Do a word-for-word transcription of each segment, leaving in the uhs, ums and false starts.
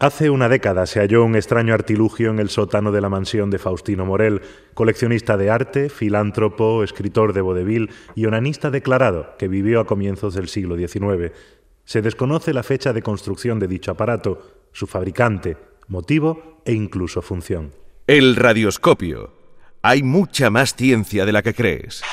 Hace una década se halló un extraño artilugio en el sótano de la mansión de Faustino Morel, coleccionista de arte, filántropo, escritor de vodevil y onanista declarado que vivió a comienzos del siglo diecinueve. Se desconoce la fecha de construcción de dicho aparato, su fabricante, motivo e incluso función. El radioscopio. Hay mucha más ciencia de la que crees.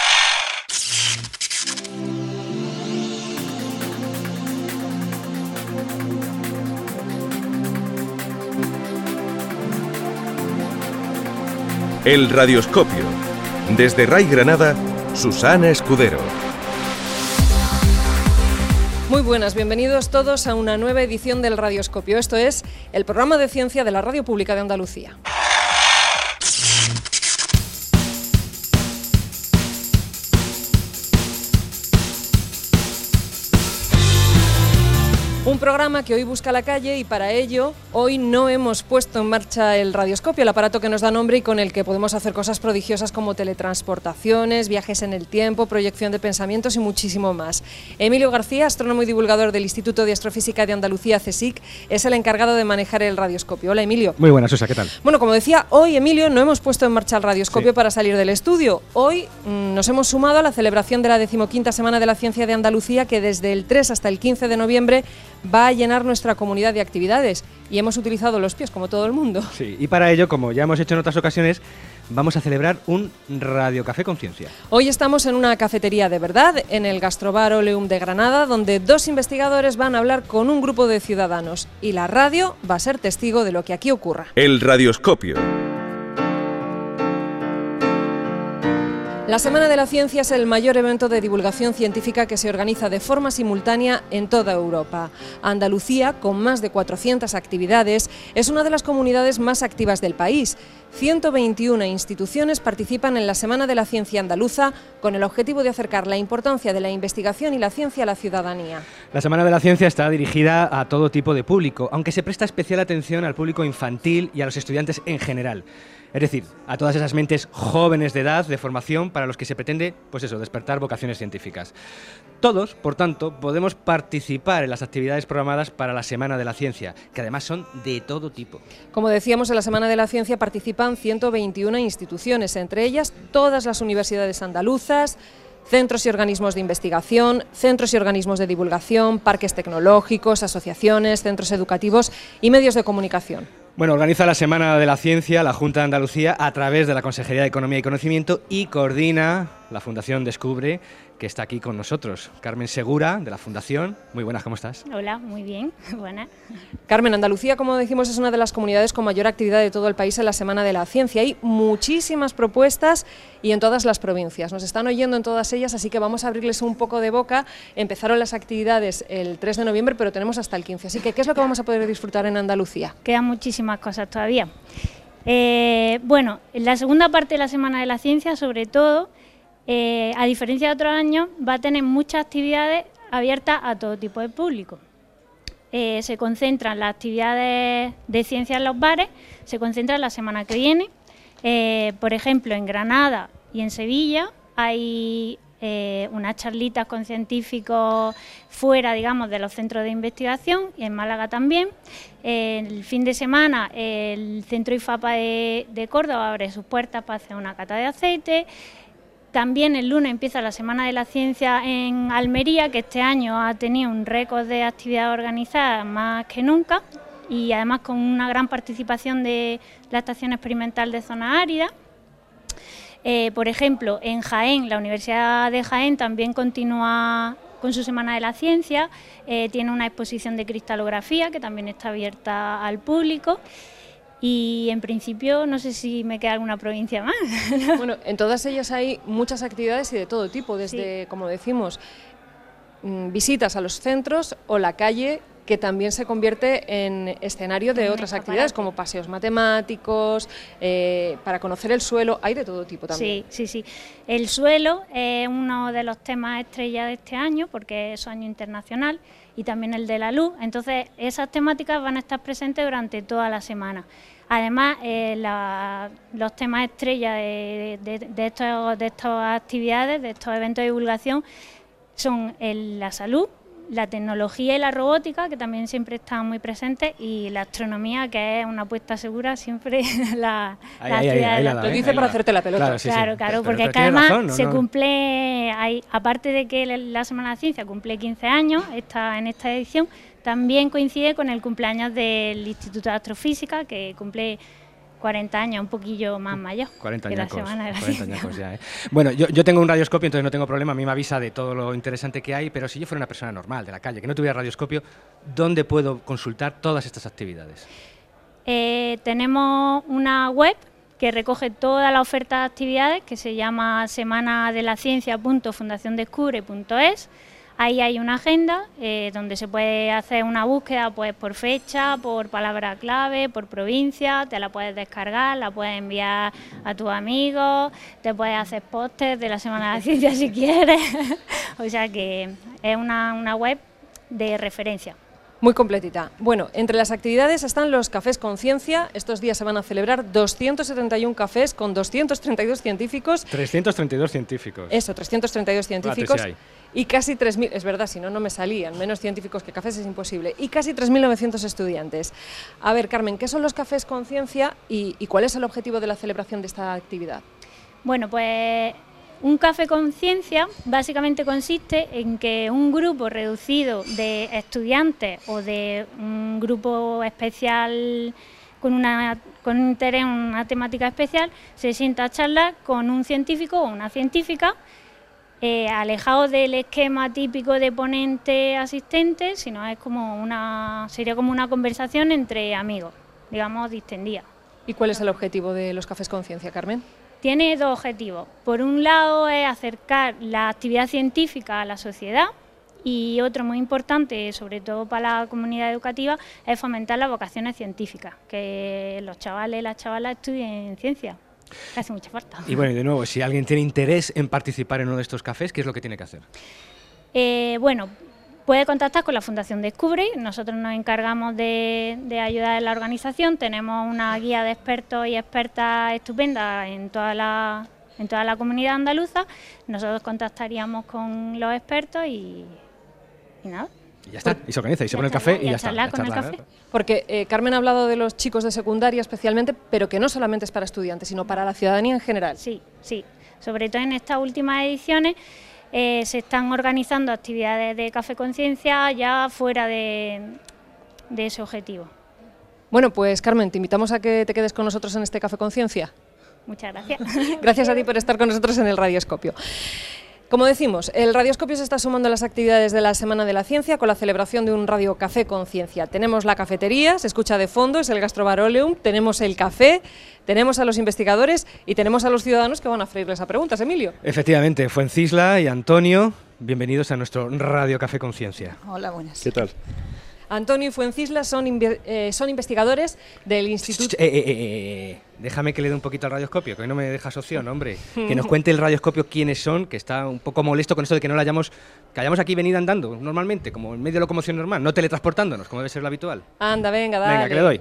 El radioscopio. Desde Ray Granada, Susana Escudero. Muy buenas, bienvenidos todos a una nueva edición del Radioscopio. Esto es el programa de ciencia de la Radio Pública de Andalucía. Un programa que hoy busca la calle y para ello hoy no hemos puesto en marcha el radioscopio, el aparato que nos da nombre y con el que podemos hacer cosas prodigiosas como teletransportaciones, viajes en el tiempo, proyección de pensamientos y muchísimo más. Emilio García, astrónomo y divulgador del Instituto de Astrofísica de Andalucía, CSIC, es el encargado de manejar el radioscopio. Hola, Emilio. Muy buenas, Susa, ¿qué tal? Bueno, como decía, hoy, Emilio, no hemos puesto en marcha el radioscopio sí. para salir del estudio. Hoy mmm, nos hemos sumado a la celebración de la decimoquinta Semana de la Ciencia de Andalucía, que desde el tres hasta el quince de noviembre va a llenar nuestra comunidad de actividades y hemos utilizado los pies como todo el mundo. Sí, y para ello, como ya hemos hecho en otras ocasiones, vamos a celebrar un radiocafé con ciencia. Hoy estamos en una cafetería de verdad, en el Gastrobar Oleum de Granada, donde dos investigadores van a hablar con un grupo de ciudadanos y la radio va a ser testigo de lo que aquí ocurra. El radioscopio. La Semana de la Ciencia es el mayor evento de divulgación científica que se organiza de forma simultánea en toda Europa. Andalucía, con más de cuatrocientas actividades, es una de las comunidades más activas del país. ciento veintiuna instituciones participan en la Semana de la Ciencia andaluza con el objetivo de acercar la importancia de la investigación y la ciencia a la ciudadanía. La Semana de la Ciencia está dirigida a todo tipo de público, aunque se presta especial atención al público infantil y a los estudiantes en general. Es decir, a todas esas mentes jóvenes de edad, de formación, para los que se pretende, pues eso, despertar vocaciones científicas. Todos, por tanto, podemos participar en las actividades programadas para la Semana de la Ciencia, que además son de todo tipo. Como decíamos, en la Semana de la Ciencia participan ciento veintiuna instituciones, entre ellas todas las universidades andaluzas, centros y organismos de investigación, centros y organismos de divulgación, parques tecnológicos, asociaciones, centros educativos y medios de comunicación. Bueno, organiza la Semana de la Ciencia la Junta de Andalucía a través de la Consejería de Economía y Conocimiento y coordina la Fundación Descubre, que está aquí con nosotros. Carmen Segura, de la Fundación. Muy buenas, ¿cómo estás? Hola, muy bien, buenas. Carmen, Andalucía, como decimos, es una de las comunidades con mayor actividad de todo el país en la Semana de la Ciencia. Hay muchísimas propuestas y en todas las provincias. Nos están oyendo en todas ellas, así que vamos a abrirles un poco de boca. Empezaron las actividades el tres de noviembre, pero tenemos hasta el quince. Así que, ¿qué es lo que vamos a poder disfrutar en Andalucía? Quedan muchísimas cosas todavía. Eh, bueno, en la segunda parte de la Semana de la Ciencia, sobre todo, Eh, a diferencia de otros años, va a tener muchas actividades abiertas a todo tipo de público. Eh, se concentran las actividades de ciencia en los bares, se concentran la semana que viene. Eh, por ejemplo, en Granada y en Sevilla hay eh, unas charlitas con científicos fuera, digamos, de los centros de investigación, y en Málaga también. Eh, el fin de semana el Centro IFAPA de, de Córdoba abre sus puertas para hacer una cata de aceite. También el lunes empieza la Semana de la Ciencia en Almería, que este año ha tenido un récord de actividad organizada más que nunca y además con una gran participación de la Estación Experimental de Zona Árida. Eh, por ejemplo, en Jaén, la Universidad de Jaén también continúa con su Semana de la Ciencia, eh, tiene una exposición de cristalografía que también está abierta al público. Y en principio no sé si me queda alguna provincia más. Bueno, en todas ellas hay muchas actividades y de todo tipo, desde, sí. como decimos, visitas a los centros o la calle, que también se convierte en escenario de otras actividades, como paseos matemáticos, eh, para conocer el suelo, hay de todo tipo también. Sí, sí, sí. El suelo es uno de los temas estrella de este año, porque es año internacional, y también el de la luz. Entonces, esas temáticas van a estar presentes durante toda la semana. Además, eh, la, los temas estrella de, de, de, estos, de estas actividades, de estos eventos de divulgación, son el, la salud, la tecnología y la robótica, que también siempre están muy presentes, y la astronomía, que es una apuesta segura siempre la, Ahí, la ahí, actividad ahí, ahí de la la da, Lo ¿eh? dice Ahí para la da. hacerte la pelota. Claro, sí, sí. Claro, claro, Pero- porque pero es que tiene además razón, ¿no? se No. cumple, hay, aparte de que la Semana de la Ciencia cumple quince años, está en esta edición, también coincide con el cumpleaños del Instituto de Astrofísica, que cumple cuarenta años, un poquillo más mayor cuarenta que la añacos, Semana de la cuarenta Ciencia. añacos ya, ¿eh? Bueno, yo, yo tengo un radioscopio, entonces no tengo problema, a mí me avisa de todo lo interesante que hay, pero si yo fuera una persona normal, de la calle, que no tuviera radioscopio, ¿dónde puedo consultar todas estas actividades? Eh, tenemos una web que recoge toda la oferta de actividades, que se llama semana de la ciencia punto fundación descubre punto es. Ahí hay una agenda eh, donde se puede hacer una búsqueda pues por fecha, por palabra clave, por provincia, te la puedes descargar, la puedes enviar a tus amigos, te puedes hacer pósters de la Semana de la Ciencia si quieres. O sea que es una, una web de referencia. Muy completita. Bueno, entre las actividades están los cafés con ciencia. Estos días se van a celebrar doscientos setenta y uno cafés con doscientos treinta y dos científicos. trescientos treinta y dos científicos. Eso, trescientos treinta y dos científicos. si hay. Y casi tres mil, es verdad, si no, no me salían, menos científicos que cafés es imposible. Y casi tres mil novecientos estudiantes. A ver, Carmen, ¿qué son los cafés con ciencia y, y cuál es el objetivo de la celebración de esta actividad? Bueno, pues un café con ciencia básicamente consiste en que un grupo reducido de estudiantes o de un grupo especial con, una, con un interés, una temática especial, se sienta a charlar con un científico o una científica, eh, alejado del esquema típico de ponente-asistente, sino es como una, sería como una conversación entre amigos, digamos, distendida. ¿Y cuál es el objetivo de los cafés con ciencia, Carmen? Tiene dos objetivos. Por un lado es acercar la actividad científica a la sociedad, y otro muy importante, sobre todo para la comunidad educativa, es fomentar las vocaciones científicas, que los chavales y las chavalas estudien ciencia, que hace mucha falta. Y bueno, y de nuevo, si alguien tiene interés en participar en uno de estos cafés, ¿qué es lo que tiene que hacer? Eh, bueno, puede contactar con la Fundación Descubre, nosotros nos encargamos de, de ayudar en la organización, tenemos una guía de expertos y expertas estupenda en toda la, en toda la comunidad andaluza, nosotros contactaríamos con los expertos y, y nada. Y ya está, y se organiza, y se Ya pone el charlar, café y ya ya está. charlar ya con el charlar, café. ¿eh? Porque eh, Carmen ha hablado de los chicos de secundaria especialmente, pero que no solamente es para estudiantes, sino para la ciudadanía en general. Sí, sí, sobre todo en estas últimas ediciones eh, se están organizando actividades de Café Conciencia ya fuera de, de ese objetivo. Bueno, pues Carmen, te invitamos a que te quedes con nosotros en este Café con Ciencia. Muchas gracias. Gracias a ti por estar con nosotros en el Radioscopio. Como decimos, el Radioscopio se está sumando a las actividades de la Semana de la Ciencia con la celebración de un Radio Café con Ciencia. Tenemos la cafetería, se escucha de fondo, es el Gastrobar Oleum, tenemos el café, tenemos a los investigadores y tenemos a los ciudadanos que van a freírles a preguntas. Emilio. Efectivamente, Fuencisla y Antonio, bienvenidos a nuestro Radio Café con Ciencia. Hola, buenas. ¿Qué tal? Antonio y Fuencisla son, inve- eh, son investigadores del Instituto... Eh, eh, eh, eh, déjame que le dé un poquito al radioscopio, que hoy no me dejas opción, hombre. Que nos cuente el radioscopio quiénes son, que está un poco molesto con esto de que no la hayamos, que hayamos aquí venido andando normalmente, como en medio de locomoción normal, no teletransportándonos, como debe ser lo habitual. Anda, venga, dale. Venga, que le doy.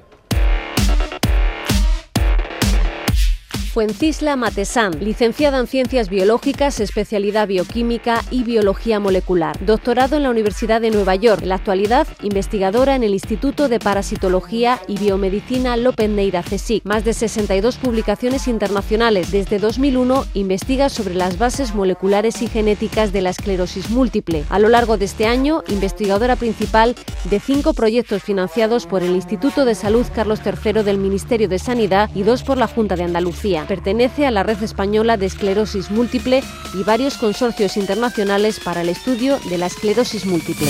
Fuencisla Matesán, licenciada en Ciencias Biológicas, especialidad Bioquímica y Biología Molecular. Doctorado en la Universidad de Nueva York. En la actualidad, investigadora en el Instituto de Parasitología y Biomedicina López Neira CSIC. Más de sesenta y dos publicaciones internacionales. Desde dos mil uno investiga sobre las bases moleculares y genéticas de la esclerosis múltiple. A lo largo de este año, investigadora principal de cinco proyectos financiados por el Instituto de Salud Carlos tercero del Ministerio de Sanidad y dos por la Junta de Andalucía. Pertenece a la Red Española de Esclerosis Múltiple y varios consorcios internacionales para el estudio de la esclerosis múltiple.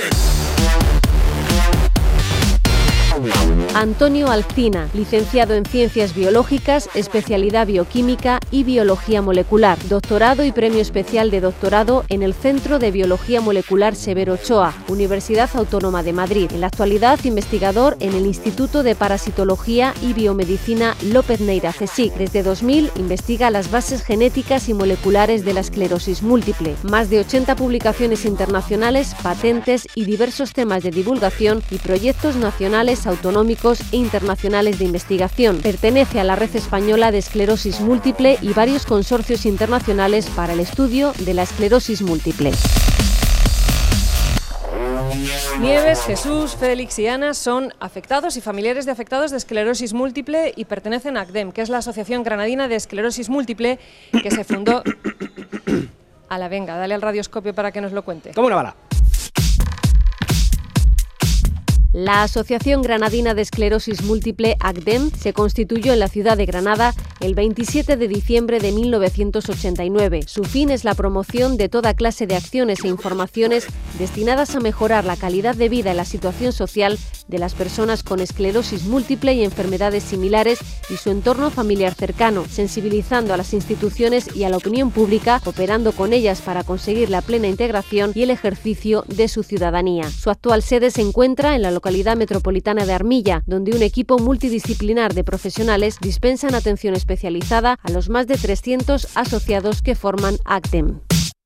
Antonio Alcina, licenciado en Ciencias Biológicas, especialidad Bioquímica y Biología Molecular, doctorado y premio especial de doctorado en el Centro de Biología Molecular Severo Ochoa, Universidad Autónoma de Madrid. En la actualidad, investigador en el Instituto de Parasitología y Biomedicina López Neira CSIC. Desde dos mil investiga las bases genéticas y moleculares de la esclerosis múltiple. Más de ochenta publicaciones internacionales, patentes y diversos temas de divulgación y proyectos nacionales, autonómicos e internacionales de investigación. Pertenece a la Red Española de Esclerosis Múltiple y varios consorcios internacionales para el estudio de la esclerosis múltiple. Nieves, Jesús, Félix y Ana son afectados y familiares de afectados de esclerosis múltiple y pertenecen a A C D E M, que es la Asociación Granadina de Esclerosis Múltiple, que se fundó... A la venga, dale al radioscopio para que nos lo cuente. Como una bala. La Asociación Granadina de Esclerosis Múltiple, A C D E M, se constituyó en la ciudad de Granada el veintisiete de diciembre de mil novecientos ochenta y nueve. Su fin es la promoción de toda clase de acciones e informaciones destinadas a mejorar la calidad de vida y la situación social de las personas con esclerosis múltiple y enfermedades similares y su entorno familiar cercano, sensibilizando a las instituciones y a la opinión pública, cooperando con ellas para conseguir la plena integración y el ejercicio de su ciudadanía. Su actual sede se encuentra en la localidad metropolitana de Armilla, donde un equipo multidisciplinar de profesionales dispensan atención especializada a los más de trescientos asociados que forman A C D E M.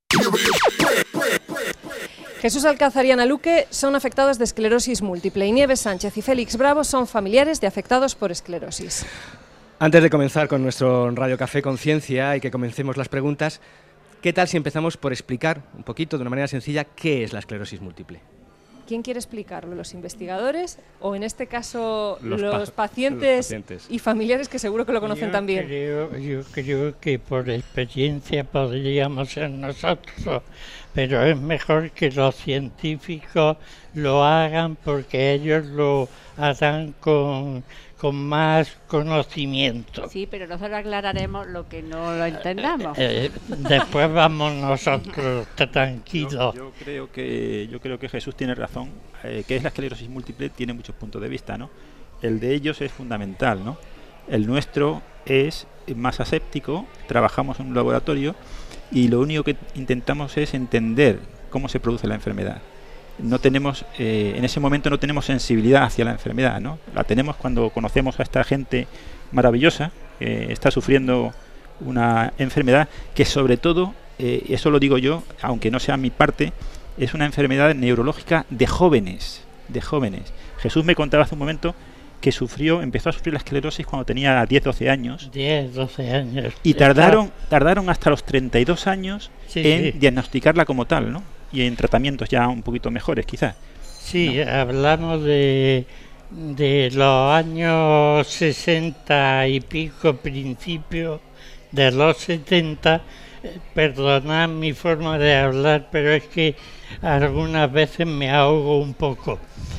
Jesús Alcázar y Ana Luque son afectados de esclerosis múltiple y Nieves Sánchez y Félix Bravo son familiares de afectados por esclerosis. Antes de comenzar con nuestro Radio Café Conciencia y que comencemos las preguntas, ¿qué tal si empezamos por explicar un poquito, de una manera sencilla, qué es la esclerosis múltiple? ¿Quién quiere explicarlo? ¿Los investigadores o en este caso los, los, pa pacientes, los pacientes y familiares que seguro que lo conocen yo también? Creo, yo creo que por experiencia podríamos ser nosotros, pero es mejor que los científicos lo hagan porque ellos lo harán con, con más conocimiento. Sí, pero nosotros aclararemos lo que no lo entendamos. Eh, eh, después vamos nosotros tranquilos. Yo, yo creo que yo creo que Jesús tiene razón, eh, que es la esclerosis múltiple tiene muchos puntos de vista, ¿no? El de ellos es fundamental, ¿no? El nuestro es más aséptico, trabajamos en un laboratorio y lo único que intentamos es entender cómo se produce la enfermedad. No tenemos, eh, en ese momento no tenemos sensibilidad hacia la enfermedad, ¿no? La tenemos cuando conocemos a esta gente maravillosa que está sufriendo una enfermedad que sobre todo, eh, eso lo digo yo, aunque no sea mi parte, es una enfermedad neurológica de jóvenes, de jóvenes. Jesús me contaba hace un momento que sufrió, empezó a sufrir la esclerosis cuando tenía diez, doce años. diez, doce años. Y tardaron, tardaron hasta los treinta y dos años sí, en sí. diagnosticarla como tal, ¿no? Y en tratamientos ya un poquito mejores, quizás. Sí, ¿no? Hablamos de, de los años sesenta y pico, principios de los setenta. Perdonad mi forma de hablar, pero es que algunas veces me ahogo un poco.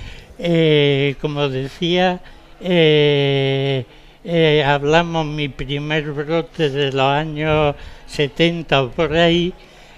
Eh, como decía, eh, eh, hablamos mi primer brote de los años setenta o por ahí,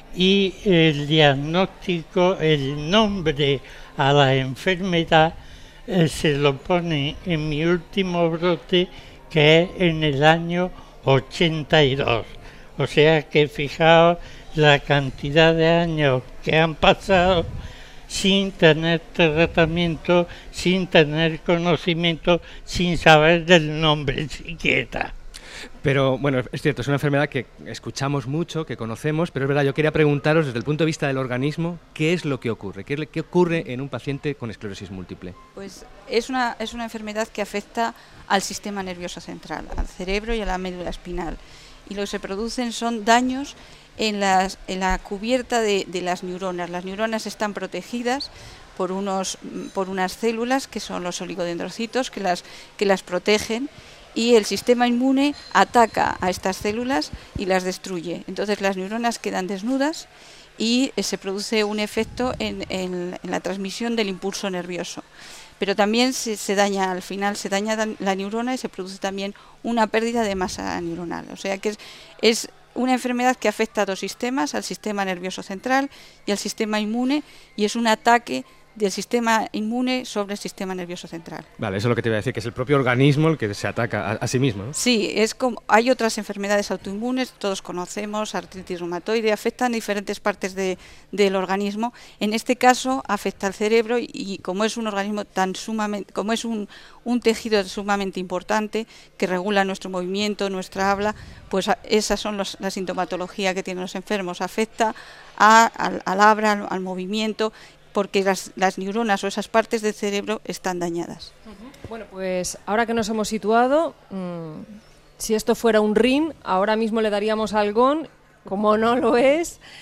y el diagnóstico, el nombre a la enfermedad eh, se lo pone en mi último brote, que es en el año ochenta y dos. O sea que fijaos la cantidad de años que han pasado sin tener tratamiento, sin tener conocimiento, sin saber del nombre siquiera. Pero bueno, es cierto, es una enfermedad que escuchamos mucho, que conocemos, pero es verdad, yo quería preguntaros desde el punto de vista del organismo, ¿qué es lo que ocurre? ¿Qué, qué ocurre en un paciente con esclerosis múltiple? Pues es una, es una enfermedad que afecta al sistema nervioso central, al cerebro y a la médula espinal. Y lo que se producen son daños en, las, en la cubierta de, de las neuronas. Las neuronas están protegidas por, unos, por unas células que son los oligodendrocitos que las, que las protegen, y el sistema inmune ataca a estas células y las destruye. Entonces las neuronas quedan desnudas y eh, se produce un efecto en, en, en la transmisión del impulso nervioso. Pero también se, se daña, al final se daña la neurona y se produce también una pérdida de masa neuronal. O sea que es, es una enfermedad que afecta a dos sistemas, al sistema nervioso central y al sistema inmune, y es un ataque del sistema inmune sobre el sistema nervioso central. Vale, eso es lo que te iba a decir, que es el propio organismo el que se ataca a, a sí mismo, ¿no? Sí, es como, hay otras enfermedades autoinmunes, todos conocemos, artritis reumatoide, afectan diferentes partes de, del organismo. En este caso afecta al cerebro y, y como es un organismo tan sumamente, como es un, un tejido sumamente importante que regula nuestro movimiento, nuestra habla, pues a, esas son los, la sintomatología que tienen los enfermos. Afecta a, al, al habla, al, al movimiento, porque las, las neuronas o esas partes del cerebro están dañadas. Uh-huh. Bueno, pues ahora que nos hemos situado, mmm, si esto fuera un ring, ahora mismo le daríamos al gong, como no lo es,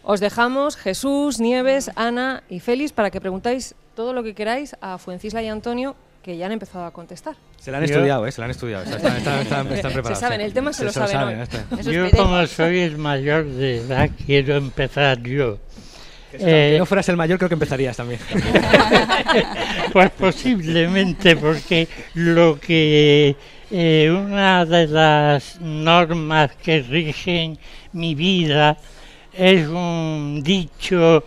Os dejamos, Jesús, Nieves, Ana y Félix, para que preguntáis todo lo que queráis a Fuencisla y Antonio, que ya han empezado a contestar. Se la han estudiado, ¿eh? Se la han estudiado. Están, están, están, están, están preparados. Se saben, el tema se, se lo saben, saben hoy. Eso yo, como soy el mayor de edad, quiero empezar yo. Eh, si no fueras el mayor, creo que empezarías también. Pues posiblemente, porque lo que eh, una de las normas que rigen mi vida es un dicho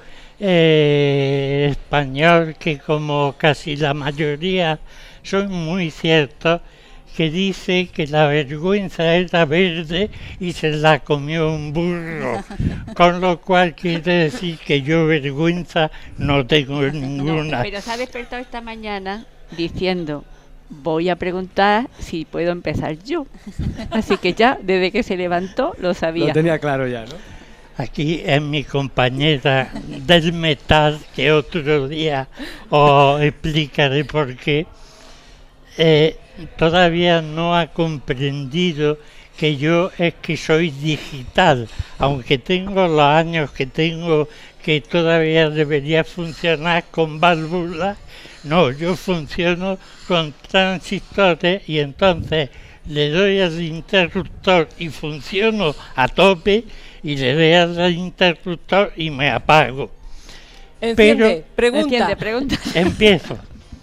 eh, español que, como casi la mayoría son muy ciertos, que dice que la vergüenza era verde y se la comió un burro, con lo cual quiere decir que yo vergüenza no tengo ninguna. No, pero se ha despertado esta mañana diciendo, voy a preguntar si puedo empezar yo. Así que ya, desde que se levantó, lo sabía. Lo tenía claro ya, ¿no? Aquí es mi compañera del metal, que otro día os explicaré por qué. Eh, todavía no ha comprendido que yo es que soy digital, aunque tengo los años que tengo, que todavía debería funcionar con válvulas. No, yo funciono con transistores y entonces le doy al interruptor y funciono a tope, y le doy al interruptor y me apago. Enciende, Pero, pregunta. Enciende, pregunta. Empiezo.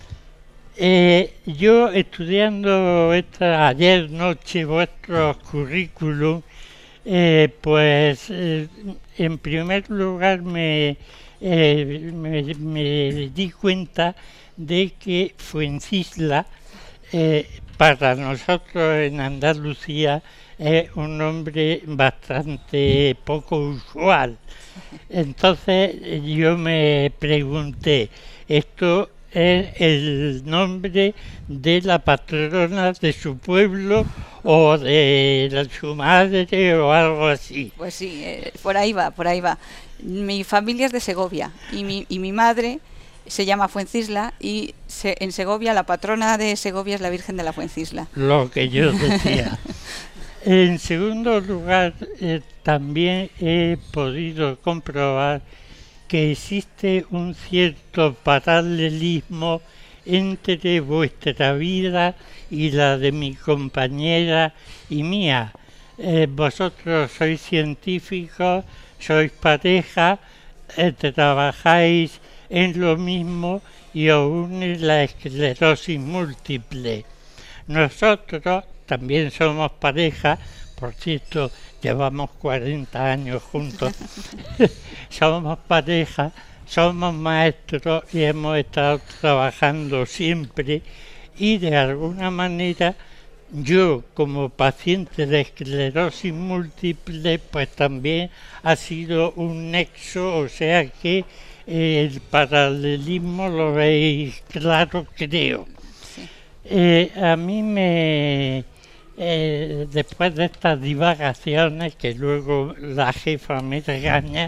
Eh, yo estudiando esta, ayer noche vuestros currículum, eh, pues eh, en primer lugar me, eh, me, me di cuenta de que Fuencisla, eh, para nosotros en Andalucía, es un nombre bastante poco usual. Entonces yo me pregunté, ¿esto es el nombre de la patrona de su pueblo o de la, su madre o algo así? Pues sí, eh, por ahí va, por ahí va. Mi familia es de Segovia y mi, y mi madre se llama Fuencisla y se, en Segovia la patrona de Segovia es la Virgen de la Fuencisla. Lo que yo decía. En segundo lugar, eh, también he podido comprobar que existe un cierto paralelismo entre vuestra vida y la de mi compañera y mía. Eh, vosotros sois científicos, sois pareja, eh, trabajáis en lo mismo y os une la esclerosis múltiple. Nosotros también somos pareja, por cierto, llevamos cuarenta años juntos, somos pareja, somos maestros y hemos estado trabajando siempre, y de alguna manera yo, como paciente de esclerosis múltiple, pues también ha sido un nexo, o sea que eh, el paralelismo lo veis claro, creo. Sí. Eh, a mí me... Eh, después de estas divagaciones, que luego la jefa me regaña,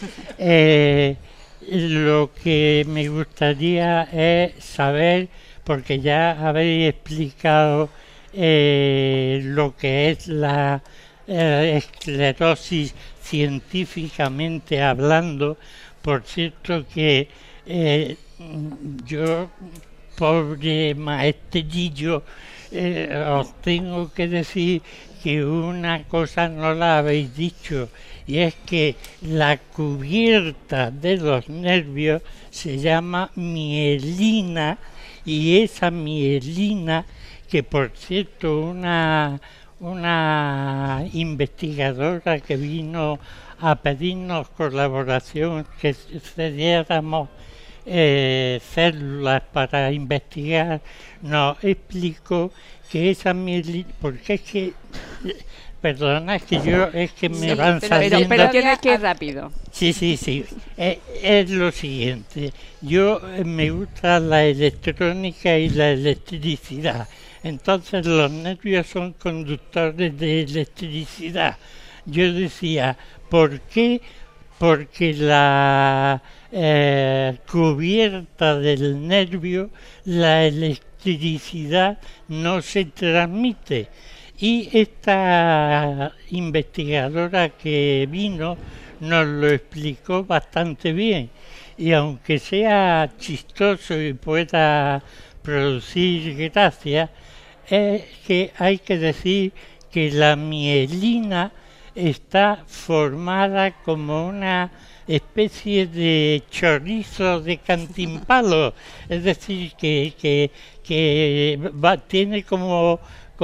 eh, lo que me gustaría es saber, porque ya habéis explicado eh, lo que es la eh, esclerosis científicamente hablando. Por cierto que eh, yo, pobre maestrillo, Eh, os tengo que decir que una cosa no la habéis dicho, y es que la cubierta de los nervios se llama mielina, y esa mielina, que por cierto una, una investigadora que vino a pedirnos colaboración, que cediéramos Eh, células para investigar, nos explicó que esa mielina, porque es que, perdona, es que yo, es que me sí, van pero, saliendo... Pero, pero tienes que ir rápido. Sí, sí, sí, es, es lo siguiente, yo eh, me gusta la electrónica y la electricidad, entonces los nervios son conductores de electricidad. Yo decía, ¿por qué? Porque la eh, cubierta del nervio, la electricidad no se transmite. Y esta investigadora que vino nos lo explicó bastante bien. Y aunque sea chistoso y pueda producir gracia, es que hay que decir que la mielina está formada como una especie de chorizo de cantimpalo, es decir, que, que, que va, tiene como,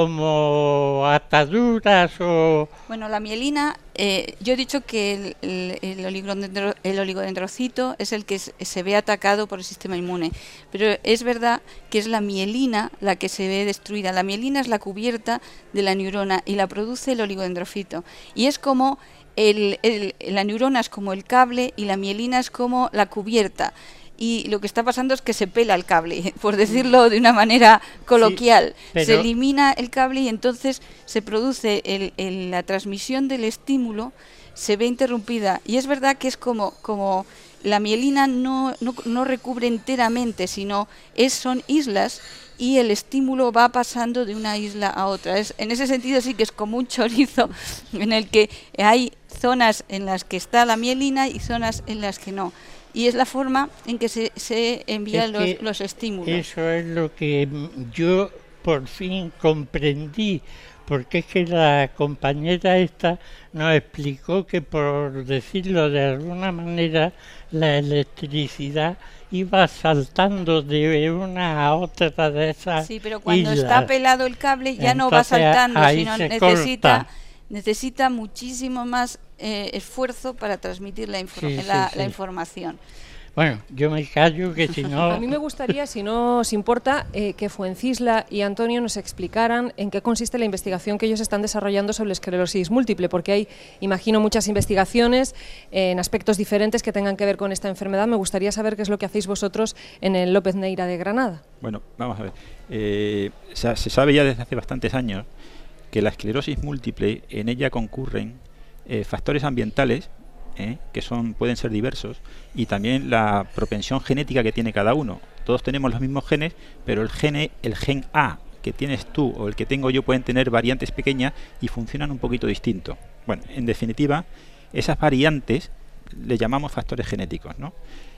como ataduras o... Bueno, la mielina, eh, yo he dicho que el, el, el, oligodendro, el oligodendrocito es el que se, se ve atacado por el sistema inmune, pero es verdad que es la mielina la que se ve destruida. La mielina es la cubierta de la neurona y la produce el oligodendrocito, y es como... El, el, la neurona es como el cable y la mielina es como la cubierta, y lo que está pasando es que se pela el cable, por decirlo de una manera coloquial. Sí, pero... se elimina el cable y entonces se produce el, el, la transmisión del estímulo, se ve interrumpida, y es verdad que es como, como la mielina no, no, no recubre enteramente, sino es, son islas, y el estímulo va pasando de una isla a otra. Es, en ese sentido sí que es como un chorizo en el que hay zonas en las que está la mielina y zonas en las que no. Y es la forma en que se, se envían los, los estímulos. Eso es lo que yo por fin comprendí, porque es que la compañera esta nos explicó que, por decirlo de alguna manera, la electricidad iba saltando de una a otra de esas. Sí, pero cuando islas. Está pelado el cable ya Entonces, no va saltando, sino necesita, necesita muchísimo más eh, esfuerzo para transmitir la, infor sí, la, sí, sí. la información. Bueno, yo me callo, que si no... A mí me gustaría, si no os importa, eh, que Fuencisla y Antonio nos explicaran en qué consiste la investigación que ellos están desarrollando sobre esclerosis múltiple, porque hay, imagino, muchas investigaciones eh, en aspectos diferentes que tengan que ver con esta enfermedad. Me gustaría saber qué es lo que hacéis vosotros en el López Neira de Granada. Bueno, vamos a ver. Eh, se, se sabe ya desde hace bastantes años que la esclerosis múltiple, en ella concurren eh, factores ambientales, ¿Eh? que son pueden ser diversos, y también la propensión genética que tiene cada uno. Todos tenemos los mismos genes, pero el gene, el gen A que tienes tú o el que tengo yo pueden tener variantes pequeñas y funcionan un poquito distinto. Bueno, en definitiva, esas variantes le llamamos factores genéticos, ¿no?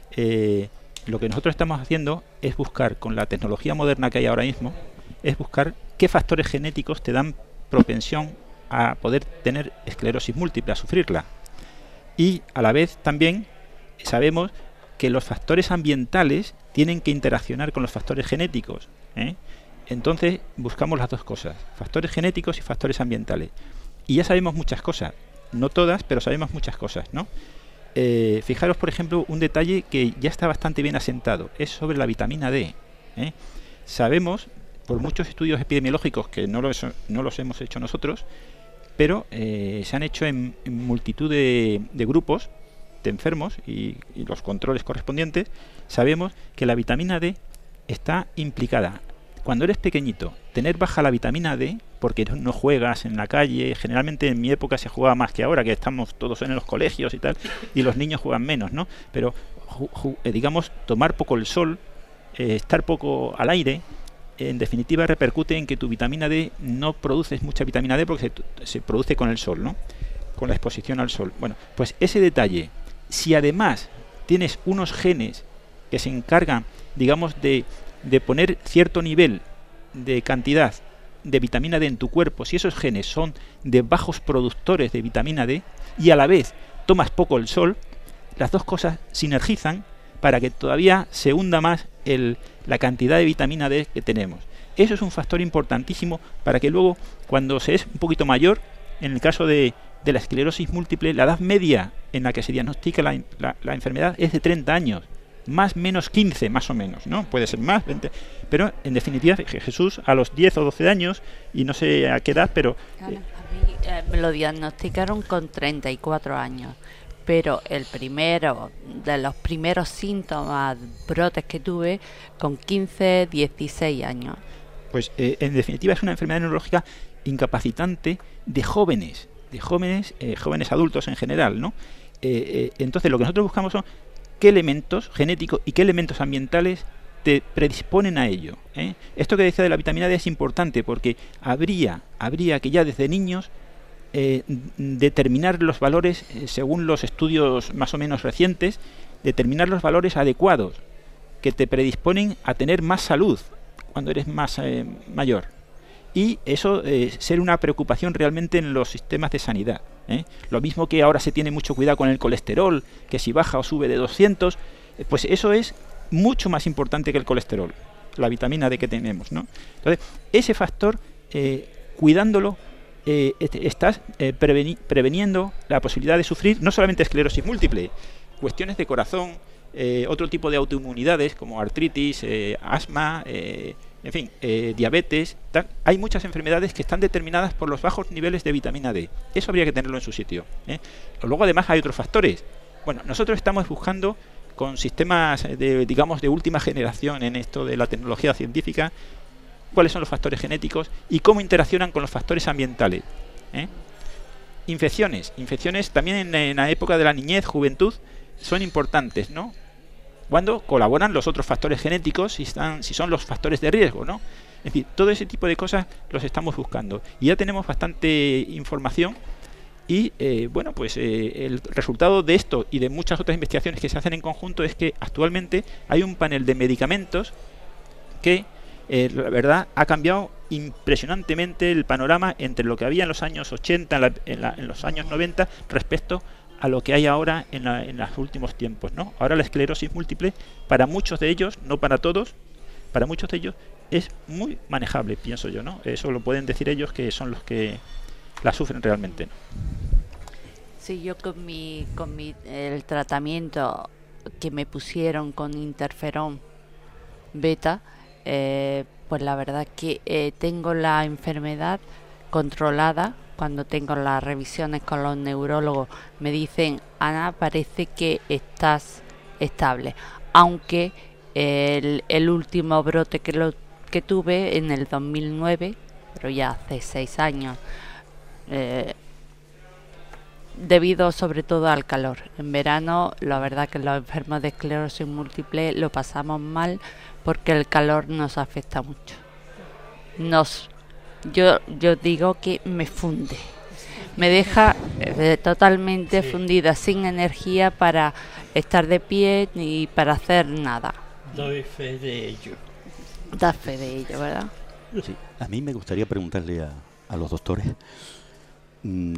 Eh, lo que nosotros estamos haciendo es buscar, con la tecnología moderna que hay ahora mismo, es buscar qué factores genéticos te dan propensión a poder tener esclerosis múltiple, a sufrirla. Y a la vez también sabemos que los factores ambientales tienen que interaccionar con los factores genéticos, ¿eh? Entonces buscamos las dos cosas, factores genéticos y factores ambientales. Y ya sabemos muchas cosas, no todas, pero sabemos muchas cosas, ¿no? Eh, fijaros, por ejemplo, un detalle que ya está bastante bien asentado, es sobre la vitamina D, ¿eh? Sabemos, por muchos estudios epidemiológicos que no los, no los hemos hecho nosotros, pero eh, se han hecho en, en multitud de, de grupos de enfermos y, y los controles correspondientes. Sabemos que la vitamina D está implicada. Cuando eres pequeñito, tener baja la vitamina D, porque no juegas en la calle, generalmente en mi época se jugaba más que ahora, que estamos todos en los colegios y tal, y los niños juegan menos, ¿no? Pero, eh, digamos, tomar poco el sol, eh, estar poco al aire, en definitiva repercute en que tu vitamina D no produces mucha vitamina D porque se, se produce con el sol, ¿no? Con la exposición al sol. Bueno, pues ese detalle, si además tienes unos genes que se encargan, digamos, de, de poner cierto nivel de cantidad de vitamina D en tu cuerpo, si esos genes son de bajos productores de vitamina D y a la vez tomas poco el sol, las dos cosas sinergizan para que todavía se hunda más el, la cantidad de vitamina D que tenemos. Eso es un factor importantísimo para que luego, cuando se es un poquito mayor, en el caso de, de la esclerosis múltiple, la edad media en la que se diagnostica la, la, la enfermedad es de treinta años, más menos quince más o menos, ¿no? Puede ser más, veinte, pero en definitiva Jesús a los diez o doce años, y no sé a qué edad, pero... A mí eh, me lo diagnosticaron con treinta y cuatro años. Pero el primero, de los primeros síntomas, brotes que tuve, con quince, dieciséis años. Pues eh, en definitiva es una enfermedad neurológica incapacitante de jóvenes, de jóvenes, eh, jóvenes adultos en general, ¿no? Eh, eh, entonces lo que nosotros buscamos son qué elementos genéticos y qué elementos ambientales te predisponen a ello, ¿eh? Esto que decía de la vitamina D es importante porque habría, habría que ya desde niños eh, determinar los valores, eh, según los estudios más o menos recientes, determinar los valores adecuados que te predisponen a tener más salud cuando eres más eh, mayor. Y eso eh, ser una preocupación realmente en los sistemas de sanidad, ¿eh? Lo mismo que ahora se tiene mucho cuidado con el colesterol, que si baja o sube de doscientos, eh, pues eso es mucho más importante que el colesterol, la vitamina D que tenemos, ¿no? Entonces, ese factor, eh, cuidándolo, eh, estás eh, preveni preveniendo la posibilidad de sufrir no solamente esclerosis múltiple, cuestiones de corazón, eh, otro tipo de autoinmunidades como artritis, eh, asma, eh, en fin, eh, diabetes, tal. Hay muchas enfermedades que están determinadas por los bajos niveles de vitamina D. Eso habría que tenerlo en su sitio, ¿eh? Luego además hay otros factores. Bueno, nosotros estamos buscando con sistemas de, digamos, de última generación en esto de la tecnología científica, cuáles son los factores genéticos y cómo interaccionan con los factores ambientales, ¿eh? Infecciones, infecciones también en, en la época de la niñez, juventud, son importantes, ¿no? Cuando colaboran los otros factores genéticos, si, están, si son los factores de riesgo, ¿no? Es decir, todo ese tipo de cosas los estamos buscando. Y ya tenemos bastante información y, eh, bueno, pues eh, el resultado de esto y de muchas otras investigaciones que se hacen en conjunto es que actualmente hay un panel de medicamentos que, eh, la verdad, ha cambiado impresionantemente el panorama entre lo que había en los años ochenta, en, la, en, la, en los años noventa, respecto a lo que hay ahora en, la, en los últimos tiempos, ¿no? Ahora la esclerosis múltiple, para muchos de ellos, no para todos, para muchos de ellos es muy manejable, pienso yo, ¿no? Eso lo pueden decir ellos, que son los que la sufren realmente, ¿no? Sí, yo con mi, con mi el tratamiento que me pusieron con interferón beta, eh, pues la verdad que eh, tengo la enfermedad controlada. Cuando tengo las revisiones con los neurólogos me dicen: Ana, parece que estás estable, aunque el, el último brote que, lo, que tuve en el dos mil nueve, pero ya hace seis años, eh, debido sobre todo al calor. En verano la verdad que los enfermos de esclerosis múltiple lo pasamos mal porque el calor nos afecta mucho. Nos Yo, yo digo que me funde, me deja eh, totalmente sí. fundida, sin energía para estar de pie ni para hacer nada. Doy fe de ello. Da fe de ello, ¿verdad? Sí. A mí me gustaría preguntarle a, a los doctores, mmm,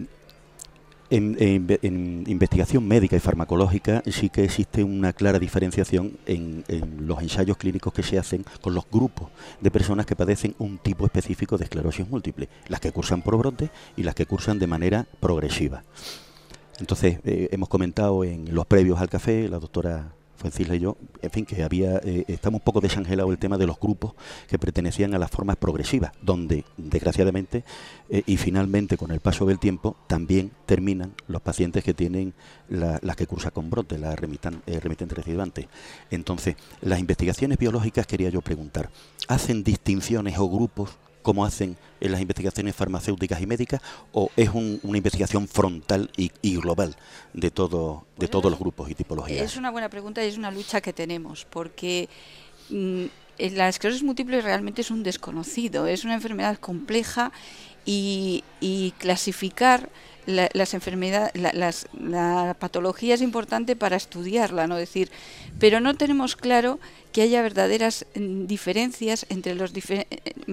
En, en, en investigación médica y farmacológica sí que existe una clara diferenciación en, en los ensayos clínicos que se hacen con los grupos de personas que padecen un tipo específico de esclerosis múltiple, las que cursan por brote y las que cursan de manera progresiva. Entonces, eh, hemos comentado en los previos al café, la doctora Fuencisla y yo, en fin, que había eh, estamos un poco desangelados el tema de los grupos que pertenecían a las formas progresivas, donde, desgraciadamente, eh, y finalmente con el paso del tiempo, también terminan los pacientes que tienen la, las que cursan con brote, las remitan, eh, remitentes recidivantes. Entonces, las investigaciones biológicas, quería yo preguntar, ¿hacen distinciones o grupos como hacen en las investigaciones farmacéuticas y médicas, o es un, una investigación frontal y, y global de todo de bueno, todos los grupos y tipologías? Es una buena pregunta y es una lucha que tenemos, porque mmm, la esclerosis múltiple realmente es un desconocido, es una enfermedad compleja y, y clasificar la, las enfermedades, la, las, la patología es importante para estudiarla, no decir, pero no tenemos claro que haya verdaderas diferencias entre los difer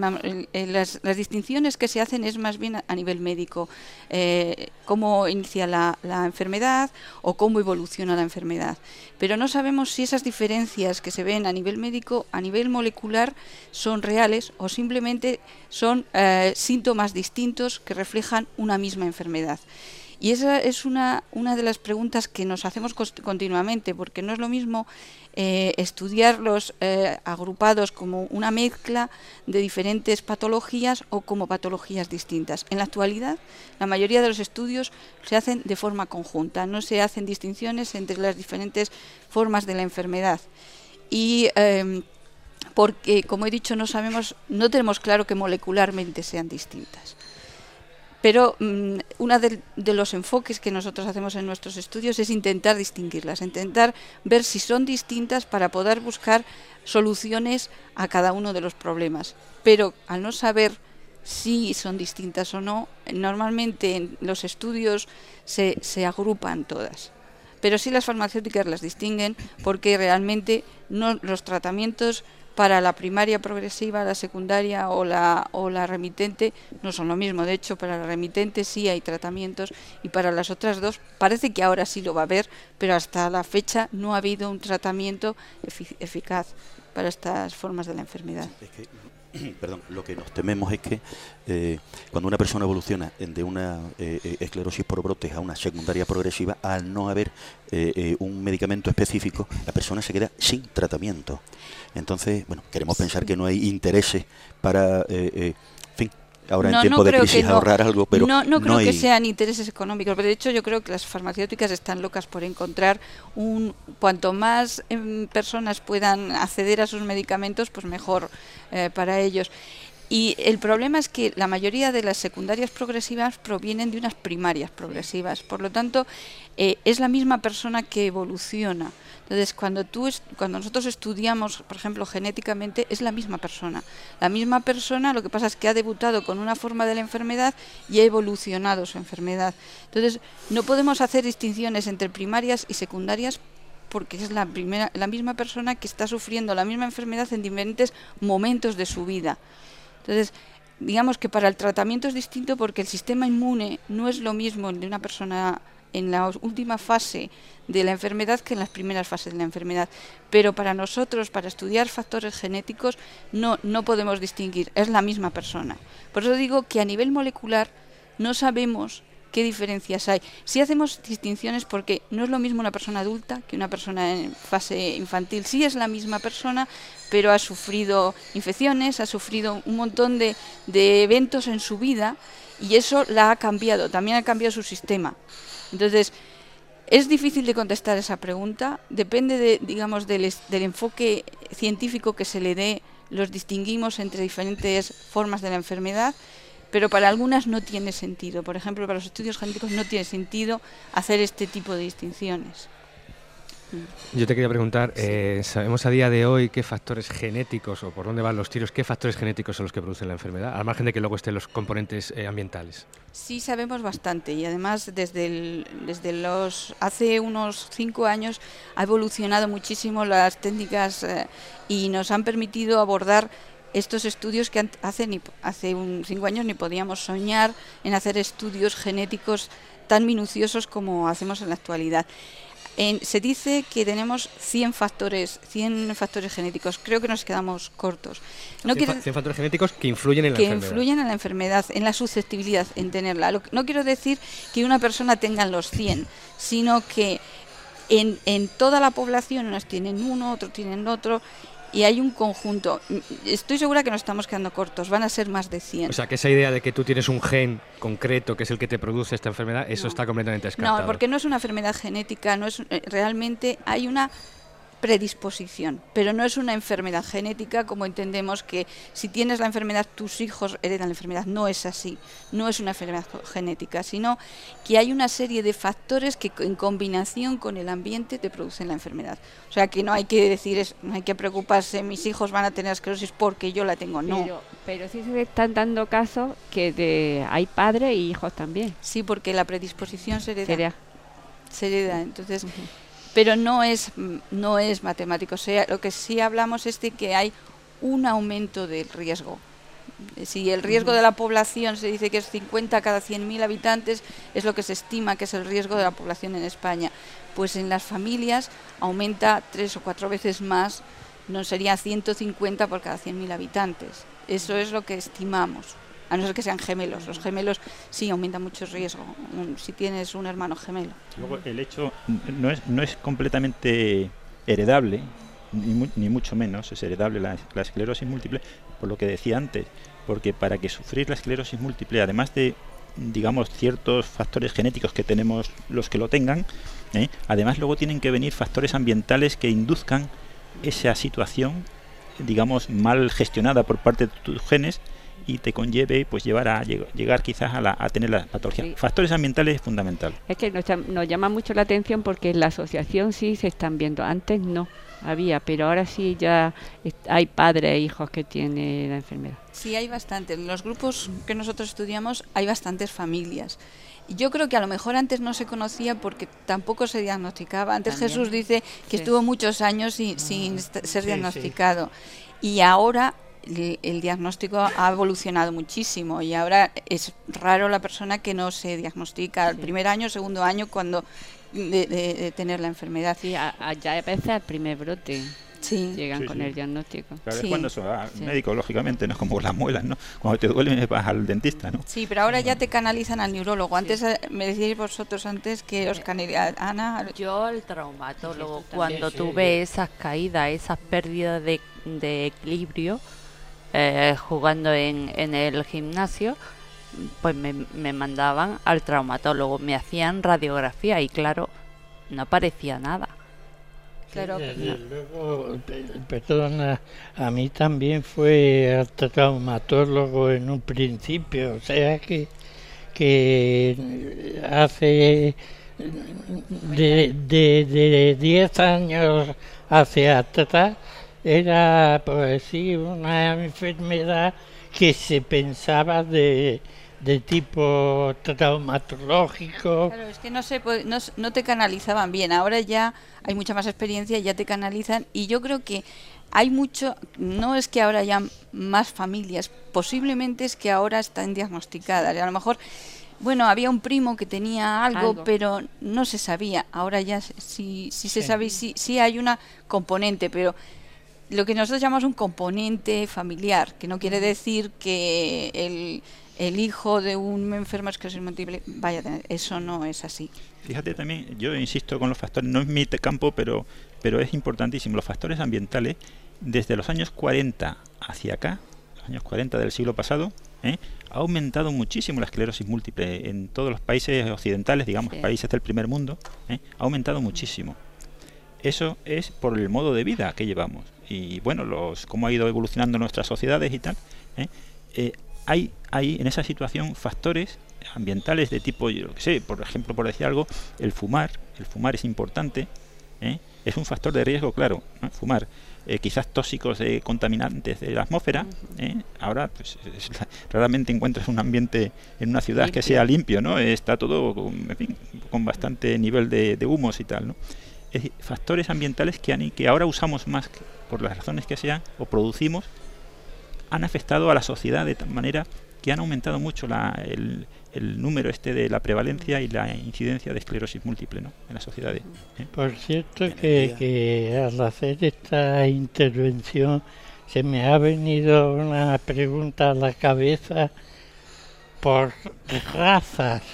las, las distinciones que se hacen es más bien a, a nivel médico, eh, cómo inicia la, la enfermedad o cómo evoluciona la enfermedad, pero no sabemos si esas diferencias que se ven a nivel médico, a nivel molecular, son reales o simplemente son eh, síntomas distintos que reflejan una misma enfermedad. Y esa es una, una de las preguntas que nos hacemos continuamente, porque no es lo mismo eh, estudiarlos eh, agrupados como una mezcla de diferentes patologías o como patologías distintas. En la actualidad, la mayoría de los estudios se hacen de forma conjunta, no se hacen distinciones entre las diferentes formas de la enfermedad. Y eh, porque, como he dicho, no sabemos, no tenemos claro que molecularmente sean distintas. Pero um, uno de, de los enfoques que nosotros hacemos en nuestros estudios es intentar distinguirlas, intentar ver si son distintas para poder buscar soluciones a cada uno de los problemas. Pero al no saber si son distintas o no. Normalmente en los estudios se, se agrupan todas, pero sí las farmacéuticas las distinguen porque realmente no, los tratamientos para la primaria progresiva, la secundaria o la, o la remitente no son lo mismo. De hecho, para la remitente sí hay tratamientos y para las otras dos parece que ahora sí lo va a haber, pero hasta la fecha no ha habido un tratamiento efic- eficaz para estas formas de la enfermedad. Es que, perdón, lo que nos tememos es que eh, cuando una persona evoluciona de una eh, esclerosis por brotes a una secundaria progresiva, al no haber eh, eh, un medicamento específico, la persona se queda sin tratamiento. Entonces, bueno, queremos pensar que no hay intereses para, eh, eh, en fin, ahora en no, tiempo no de crisis no. ahorrar algo, pero no, no creo no hay... que sean intereses económicos, pero de hecho yo creo que las farmacéuticas están locas por encontrar un cuanto más eh, personas puedan acceder a sus medicamentos, pues mejor eh, para ellos. Y el problema es que la mayoría de las secundarias progresivas provienen de unas primarias progresivas, por lo tanto eh, es la misma persona que evoluciona. Entonces, cuando tú est- cuando nosotros estudiamos, por ejemplo, genéticamente, es la misma persona. La misma persona, lo que pasa es que ha debutado con una forma de la enfermedad y ha evolucionado su enfermedad. Entonces, no podemos hacer distinciones entre primarias y secundarias porque es la primera, la misma persona que está sufriendo la misma enfermedad en diferentes momentos de su vida. Entonces, digamos que para el tratamiento es distinto porque el sistema inmune no es lo mismo el de una persona en la última fase de la enfermedad que en las primeras fases de la enfermedad. Pero para nosotros, para estudiar factores genéticos, no, no podemos distinguir, es la misma persona. Por eso digo que a nivel molecular no sabemos qué diferencias hay. Sí hacemos distinciones porque no es lo mismo una persona adulta que una persona en fase infantil. Sí es la misma persona, pero ha sufrido infecciones, ha sufrido un montón de, de eventos en su vida y eso la ha cambiado, también ha cambiado su sistema. Entonces, es difícil de contestar esa pregunta, depende de, digamos, del, del enfoque científico que se le dé, los distinguimos entre diferentes formas de la enfermedad, pero para algunas no tiene sentido. Por ejemplo, para los estudios genéticos no tiene sentido hacer este tipo de distinciones. Yo te quería preguntar, eh, ¿sabemos a día de hoy qué factores genéticos, o por dónde van los tiros, qué factores genéticos son los que producen la enfermedad, al margen de que luego estén los componentes eh, ambientales? Sí sabemos bastante y además desde, el, desde los hace unos cinco años ha evolucionado muchísimo las técnicas eh, y nos han permitido abordar estos estudios que hace, ni, hace un, cinco años ni podíamos soñar en hacer estudios genéticos tan minuciosos como hacemos en la actualidad. En, se dice que tenemos cien factores, cien factores genéticos. Creo que nos quedamos cortos. No cien, quiere, cien factores genéticos que influyen en la que enfermedad. Que influyen en la enfermedad, en la susceptibilidad, en tenerla. Lo, no quiero decir que una persona tenga los cien, sino que en, en toda la población unos tienen uno, otros tienen otro. Y hay un conjunto. Estoy segura que nos estamos quedando cortos. Van a ser más de cien. O sea, que esa idea de que tú tienes un gen concreto que es el que te produce esta enfermedad, eso no. está completamente descartado. No, porque no es una enfermedad genética. No es realmente hay una predisposición, pero no es una enfermedad genética como entendemos que si tienes la enfermedad tus hijos heredan la enfermedad. No es así, no es una enfermedad genética, sino que hay una serie de factores que en combinación con el ambiente te producen la enfermedad. O sea que no hay que decir, es, no hay que preocuparse, mis hijos van a tener esclerosis porque yo la tengo, no. Pero, pero sí se están dando casos que de, hay padres e hijos también. Sí, porque la predisposición se hereda. Sería. Se hereda, entonces... Uh-huh. Pero no es no es matemático. O sea, lo que sí hablamos es de que hay un aumento del riesgo. Si el riesgo de la población se dice que es cincuenta cada cien mil habitantes, es lo que se estima que es el riesgo de la población en España. Pues en las familias aumenta tres o cuatro veces más, no sería ciento cincuenta por cada cien mil habitantes. Eso es lo que estimamos. A no ser que sean gemelos. Los gemelos sí aumentan mucho el riesgo, un, si tienes un hermano gemelo. Luego el hecho no es, no es completamente heredable, ni, mu ni mucho menos es heredable la, la esclerosis múltiple, por lo que decía antes, porque para que sufrir la esclerosis múltiple, además de, digamos, ciertos factores genéticos que tenemos los que lo tengan, ¿eh? además luego tienen que venir factores ambientales que induzcan esa situación, digamos, mal gestionada por parte de tus genes, y te conlleve pues llevar a llegar quizás a, la, a tener la patología. Sí. Factores ambientales es fundamental. Es que nos, nos llama mucho la atención porque en la asociación sí se están viendo, antes no. había, pero ahora sí ya hay padres e hijos que tienen la enfermedad. Sí, hay bastantes. En los grupos que nosotros estudiamos hay bastantes familias. Y yo creo que a lo mejor antes no se conocía porque tampoco se diagnosticaba. Antes También. Jesús dice que sí. estuvo muchos años sin, sin ser sí, diagnosticado. Sí. Y ahora el, el diagnóstico ha evolucionado muchísimo y ahora es raro la persona que no se diagnostica al sí. primer año, segundo año, cuando de, de, de tener la enfermedad. Sí, a, a, ya a veces al primer brote. Sí. Llegan sí, con sí. el diagnóstico. Claro, sí. es cuando eso va al sí. médico, lógicamente, no es como las muelas, ¿no? Cuando te duele vas al dentista, ¿no? Sí, pero ahora ya te canalizan al neurólogo. Antes sí. me decíais vosotros antes que os canalizan, Ana. Yo al traumatólogo, sí, cuando sí, tuve sí. esas caídas, esas pérdidas de, de equilibrio, eh, jugando en, en el gimnasio, pues me, me mandaban al traumatólogo, me hacían radiografía y claro, no parecía nada. Claro. Desde luego, perdona, a mí también fue al traumatólogo en un principio, o sea que, que hace de, de, de diez años hacia atrás era pues sí una enfermedad que se pensaba de de tipo traumatológico. Claro, es que no, se, no, no te canalizaban bien, ahora ya hay mucha más experiencia, ya te canalizan y yo creo que hay mucho, no es que ahora haya más familias, posiblemente es que ahora están diagnosticadas, a lo mejor, bueno, había un primo que tenía algo, algo. pero no se sabía, ahora ya sí, sí se sí. sabe, sí, sí hay una componente, pero lo que nosotros llamamos un componente familiar, que no quiere decir que el el hijo de un enfermo de esclerosis múltiple vaya a tener, eso no es así. Fíjate también, yo insisto con los factores, no es mi campo, pero pero es importantísimo, los factores ambientales, desde los años cuarenta hacia acá, los años cuarenta del siglo pasado, ¿eh? ha aumentado muchísimo la esclerosis múltiple en todos los países occidentales, digamos, sí. países del primer mundo, ¿eh? ha aumentado muchísimo. Eso es por el modo de vida que llevamos y bueno, los cómo ha ido evolucionando nuestras sociedades y tal, ¿eh? Eh, hay hay en esa situación factores ambientales de tipo, yo lo que sé, por ejemplo, por decir algo, el fumar, el fumar es importante, ¿eh? es un factor de riesgo, claro, ¿no? Fumar, eh, quizás tóxicos de contaminantes de la atmósfera, ¿eh? ahora pues es la, raramente encuentras un ambiente en una ciudad limpio. que sea limpio, ¿no? Está todo con, en fin, con bastante nivel de, de humos y tal, ¿no? Es decir, factores ambientales que, han, que ahora usamos más por las razones que sean o producimos, han afectado a la sociedad de tal manera que han aumentado mucho la, el, el número este de la prevalencia y la incidencia de esclerosis múltiple, ¿no? en las sociedades. ¿eh? Por cierto que, que al hacer esta intervención se me ha venido una pregunta a la cabeza por razas.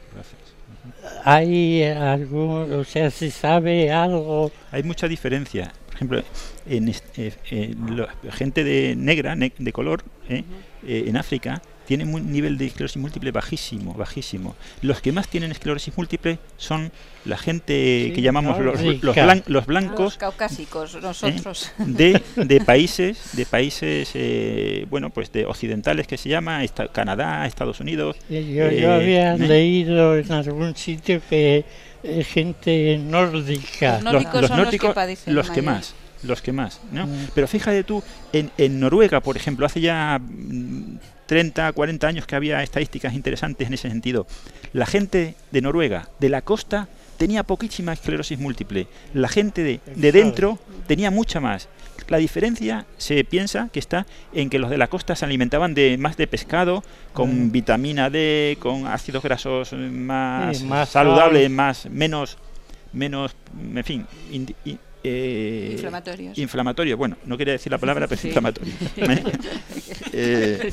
Razas. ¿Hay algún, o sea, se sabe algo? Hay mucha diferencia. Por ejemplo, en, eh, eh, la gente de negra, ne, de color, eh, eh, en África, tienen un nivel de esclerosis múltiple bajísimo, bajísimo. Los que más tienen esclerosis múltiple son la gente sí, que llamamos no, los, los, blan, los blancos, los caucásicos, nosotros, ¿eh? de, de países, de países, eh, bueno, pues de occidentales que se llama esta, Canadá, Estados Unidos. Sí, yo, eh, yo había ¿eh? leído en algún sitio que eh, gente nórdica. Los nórdicos los, los son nórdicos, los que padecen los que más. Los que más, ¿no? Mm. Pero fíjate tú, en, en Noruega, por ejemplo, hace ya treinta, cuarenta años que había estadísticas interesantes en ese sentido. La gente de Noruega, de la costa, tenía poquísima esclerosis múltiple. La gente de, de dentro tenía mucha más. La diferencia se piensa que está en que los de la costa se alimentaban de más de pescado, con mm. vitamina D, con ácidos grasos más, sí, más saludables, sal. más menos, menos, en fin, in, in, Eh, inflamatorios. Inflamatorio, bueno, no quería decir la palabra, pero sí. inflamatorio. ¿eh? eh,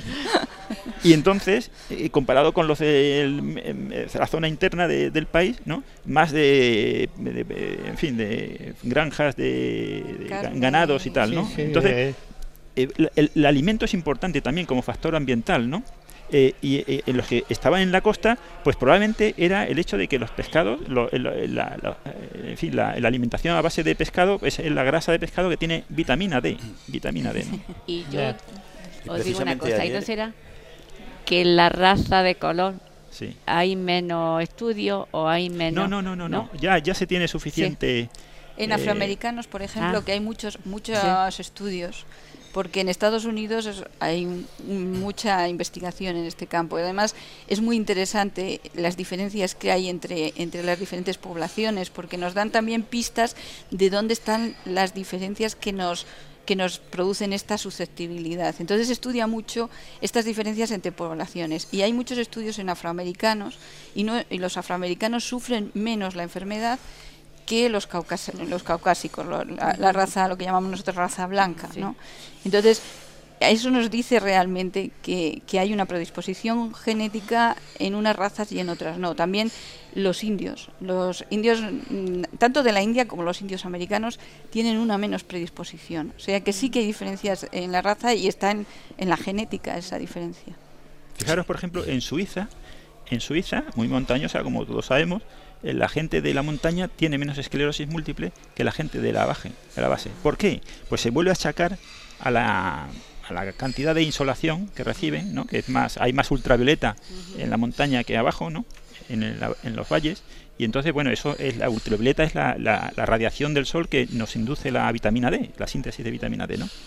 y entonces, eh, comparado con los de el, la zona interna de, del país, ¿no? Más de, de, de, en fin, de granjas, de, de ganados y tal, ¿no? Sí, sí, entonces, eh, el, el, el alimento es importante también como factor ambiental, ¿no? Eh, y eh, en los que estaban en la costa, pues probablemente era el hecho de que los pescados, lo, la, la, la, en fin, la, la alimentación a base de pescado es la grasa de pescado que tiene vitamina D, vitamina D, ¿no? Y yo yeah. os digo una cosa, ¿y no será que la raza de color sí. hay menos estudios o hay menos? No, no, no, no, no, no. Ya, ya se tiene suficiente. Sí. En eh, afroamericanos, por ejemplo, ah. que hay muchos muchos Sí. estudios, porque en Estados Unidos es- hay un- un- mucha investigación en este campo. Además, es muy interesante las diferencias que hay entre, entre las diferentes poblaciones, porque nos dan también pistas de dónde están las diferencias que nos que nos producen esta susceptibilidad. Entonces se estudia mucho estas diferencias entre poblaciones y hay muchos estudios en afroamericanos y, no, y los afroamericanos sufren menos la enfermedad que los, caucas, los caucásicos, lo- la, la raza, lo que llamamos nosotros raza blanca, Sí. ¿no? Entonces, eso nos dice realmente que, que hay una predisposición genética en unas razas y en otras no. También los indios, los indios, mm, tanto de la India como los indios americanos, tienen una menos predisposición. O sea que sí que hay diferencias en la raza y está en, en la genética esa diferencia. Fijaros, por ejemplo, en Suiza, en Suiza, muy montañosa, como todos sabemos, eh, la gente de la montaña tiene menos esclerosis múltiple que la gente de la, baje, de la base. ¿Por qué? Pues se vuelve a achacar a la, a la cantidad de insolación que reciben, ¿no? Que es más, hay más ultravioleta en la montaña que abajo, ¿no? En, el- en los valles. Y entonces, bueno, eso es la ultravioleta, es la, la- la radiación del sol que nos induce la vitamina D, la síntesis de vitamina D, ¿no?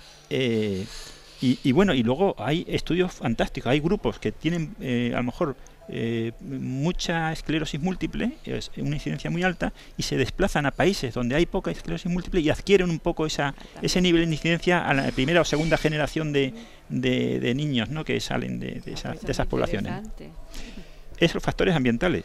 Eh, y, y bueno, y luego hay estudios fantásticos, hay grupos que tienen eh, a lo mejor eh, mucha esclerosis múltiple, es una incidencia muy alta, y se desplazan a países donde hay poca esclerosis múltiple y adquieren un poco esa, ese nivel de incidencia a la primera o segunda generación de, de, de niños, ¿no? Que salen de, de, esa- de esas poblaciones. Esos factores ambientales.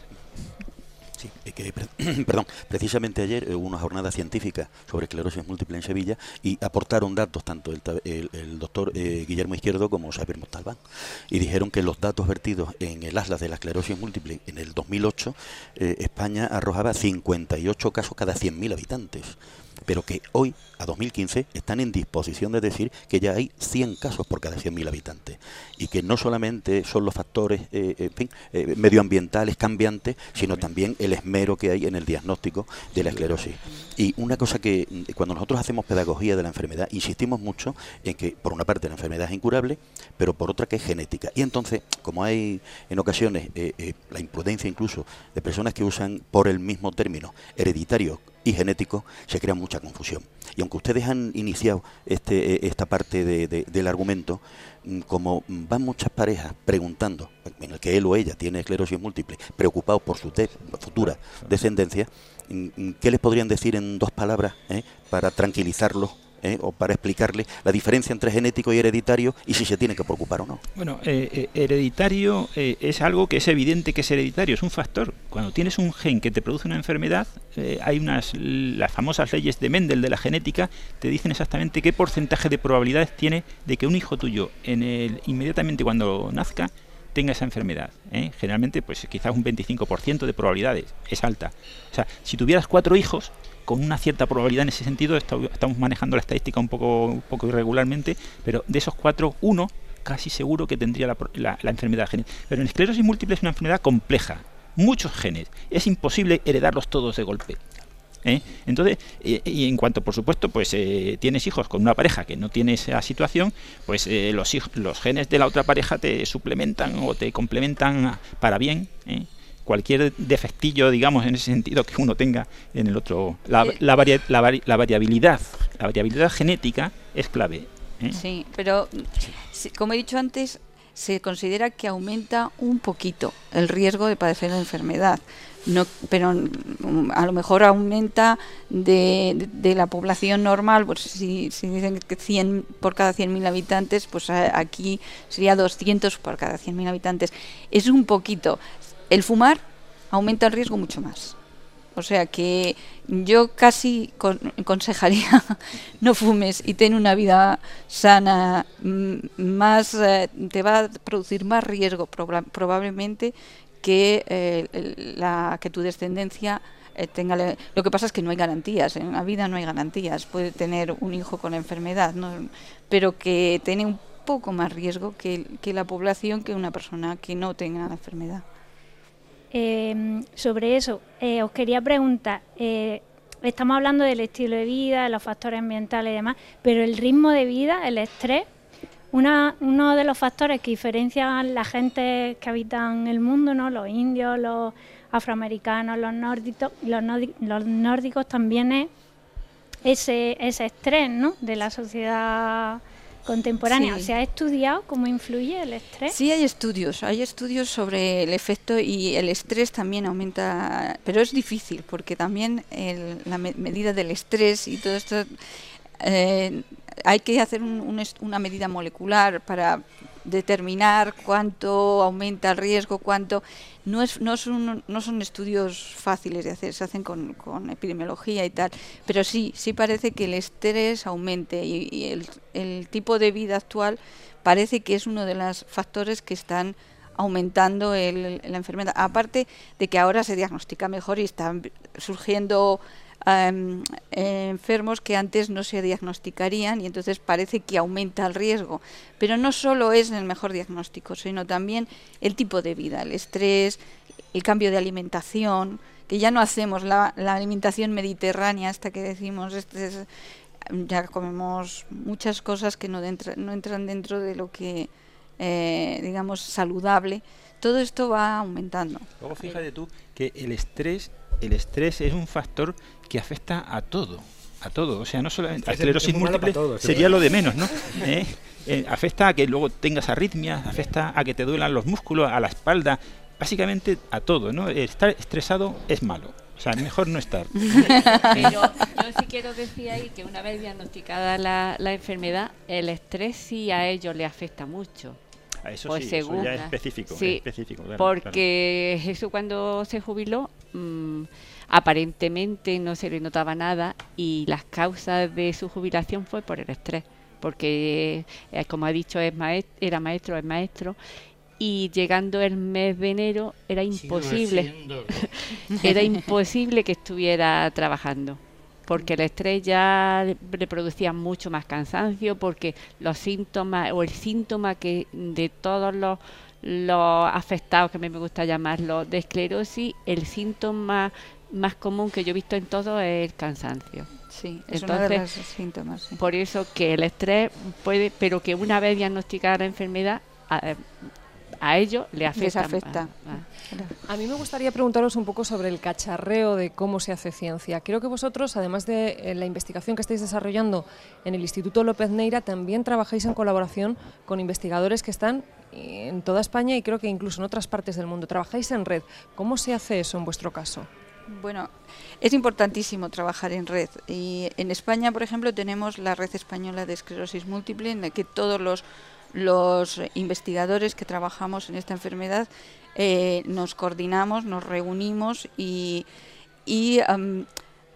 Sí, eh, que, pre- perdón, precisamente ayer eh, hubo una jornada científica sobre esclerosis múltiple en Sevilla y aportaron datos tanto el, ta- el, el doctor eh, Guillermo Izquierdo como Xavier Montalbán y dijeron que los datos vertidos en el Atlas de la esclerosis múltiple en el dos mil ocho, eh, España arrojaba cincuenta y ocho casos cada cien mil habitantes, pero que hoy, a dos mil quince, están en disposición de decir que ya hay cien casos por cada cien mil habitantes y que no solamente son los factores eh, en fin, eh, medioambientales cambiantes, sino también el esmero que hay en el diagnóstico de la esclerosis. Y una cosa que mm, cuando nosotros hacemos pedagogía de la enfermedad, insistimos mucho en que por una parte la enfermedad es incurable, pero por otra que es genética. Y entonces, como hay en ocasiones eh, eh, la imprudencia incluso de personas que usan por el mismo término hereditario y genético, se crea mucha confusión. Y aunque ustedes han iniciado este, eh, esta parte de, de, del argumento, mm, como van muchas parejas preguntando, en el que él o ella tiene esclerosis múltiple, preocupados por su de- futura descendencia, mm, mm, ¿qué les podrían decir en dos palabras eh, para tranquilizarlos eh, o para explicarles la diferencia entre genético y hereditario y si se tiene que preocupar o no? Bueno, eh, eh, hereditario eh, es algo que es evidente que es hereditario, es un factor. Cuando tienes un gen que te produce una enfermedad, eh, hay unas, las famosas leyes de Mendel de la genética, te dicen exactamente qué porcentaje de probabilidades tiene de que un hijo tuyo, en el, inmediatamente cuando nazca, tenga esa enfermedad. ¿eh? Generalmente, pues quizás un veinticinco por ciento de probabilidades, es alta. O sea, si tuvieras cuatro hijos, con una cierta probabilidad en ese sentido, esto- estamos manejando la estadística un poco, un poco irregularmente, pero de esos cuatro, uno casi seguro que tendría la, pro- la- la enfermedad genética. Pero en esclerosis múltiple es una enfermedad compleja, muchos genes, es imposible heredarlos todos de golpe. ¿eh? Entonces, eh, y en cuanto, por supuesto, pues eh, tienes hijos con una pareja que no tiene esa situación, pues eh, los, hij- los genes de la otra pareja te suplementan o te complementan para bien, ¿eh? Cualquier defectillo, digamos, en ese sentido que uno tenga en el otro. La, Eh. la, varia- la vari- la variabilidad, la variabilidad genética es clave. ¿eh? Sí, pero sí, como he dicho antes, se considera que aumenta un poquito el riesgo de padecer la enfermedad. No, pero mm, a lo mejor aumenta de, de, de la población normal, pues si, si dicen que cien por cada cien mil habitantes, pues a- aquí sería doscientos por cada cien mil habitantes. Es un poquito. El fumar aumenta el riesgo mucho más. O sea que yo casi con- aconsejaría no fumes y ten una vida sana, mm, más eh, te va a producir más riesgo proba- probablemente que eh, el- la que tu descendencia eh, tenga le- lo que pasa es que no hay garantías, en la vida no hay garantías, puede tener un hijo con la enfermedad, ¿no? Pero que tiene un poco más riesgo que, que la población que una persona que no tenga la enfermedad. Eh, sobre eso, eh, os quería preguntar, eh, estamos hablando del estilo de vida, de los factores ambientales y demás, pero el ritmo de vida, el estrés, Una, uno de los factores que diferencian la gente que habitan el mundo, ¿no? Los indios, los afroamericanos, los nórdicos, los, nórdicos, los nórdicos también es ese, ese estrés, ¿no? De la sociedad contemporánea. Sí. ¿Se ha estudiado cómo influye el estrés? Sí, hay estudios, hay estudios sobre el efecto, y el estrés también aumenta, pero es difícil porque también el, la me- medida del estrés y todo esto, eh, hay que hacer un- un est- una medida molecular para determinar cuánto aumenta el riesgo, cuánto. No es no son no son estudios fáciles de hacer, se hacen con, con epidemiología y tal, pero sí sí parece que el estrés aumente, y, y el, el tipo de vida actual parece que es uno de los factores que están aumentando el, la enfermedad, aparte de que ahora se diagnostica mejor y están surgiendo Um, eh, enfermos que antes no se diagnosticarían, y entonces parece que aumenta el riesgo. Pero no solo es el mejor diagnóstico, sino también el tipo de vida, el estrés, el cambio de alimentación, que ya no hacemos la, la alimentación mediterránea, hasta que decimos, este es, ya comemos muchas cosas que no, entra, no entran dentro de lo que, eh, digamos, saludable. Todo esto va aumentando. Luego fíjate tú que el estrés, el estrés es un factor que afecta a todo, a todo, o sea, no solamente a esclerosis múltiple, todo, sería lo de menos, ¿no? ¿Eh? Eh, afecta a que luego tengas arritmias, afecta a que te duelan los músculos, a la espalda, básicamente a todo, ¿no? Estar estresado es malo. O sea, mejor no estar. Pero yo sí quiero decir ahí que una vez diagnosticada la, la enfermedad, el estrés sí a ellos le afecta mucho. A eso pues sí, según, eso ya es específico. Sí, es específico claro, porque claro. Jesús cuando se jubiló, mmm, aparentemente no se le notaba nada, y las causas de su jubilación fue por el estrés, porque eh, como ha dicho es maest- era maestro, es maestro, y llegando el mes de enero era imposible, era imposible que estuviera trabajando, porque el estrés ya le producía mucho más cansancio, porque los síntomas o el síntoma que de todos los, los afectados, que a mí me gusta llamarlo, de esclerosis, el síntoma más común que yo he visto en todos es el cansancio. Sí, es Entonces, uno de los síntomas. Sí. Por eso que el estrés puede, pero que una vez diagnosticada la enfermedad, a, a ellos le afecta. Les afecta. A, a. A mí me gustaría preguntaros un poco sobre el cacharreo de cómo se hace ciencia. Creo que vosotros, además de eh, la investigación que estáis desarrollando en el Instituto López Neira, también trabajáis en colaboración con investigadores que están en toda España y creo que incluso en otras partes del mundo. Trabajáis en red. ¿Cómo se hace eso en vuestro caso? Bueno, es importantísimo trabajar en red. Y en España, por ejemplo, tenemos la Red Española de Esclerosis Múltiple, en la que todos los los investigadores que trabajamos en esta enfermedad eh, nos coordinamos, nos reunimos y, y um,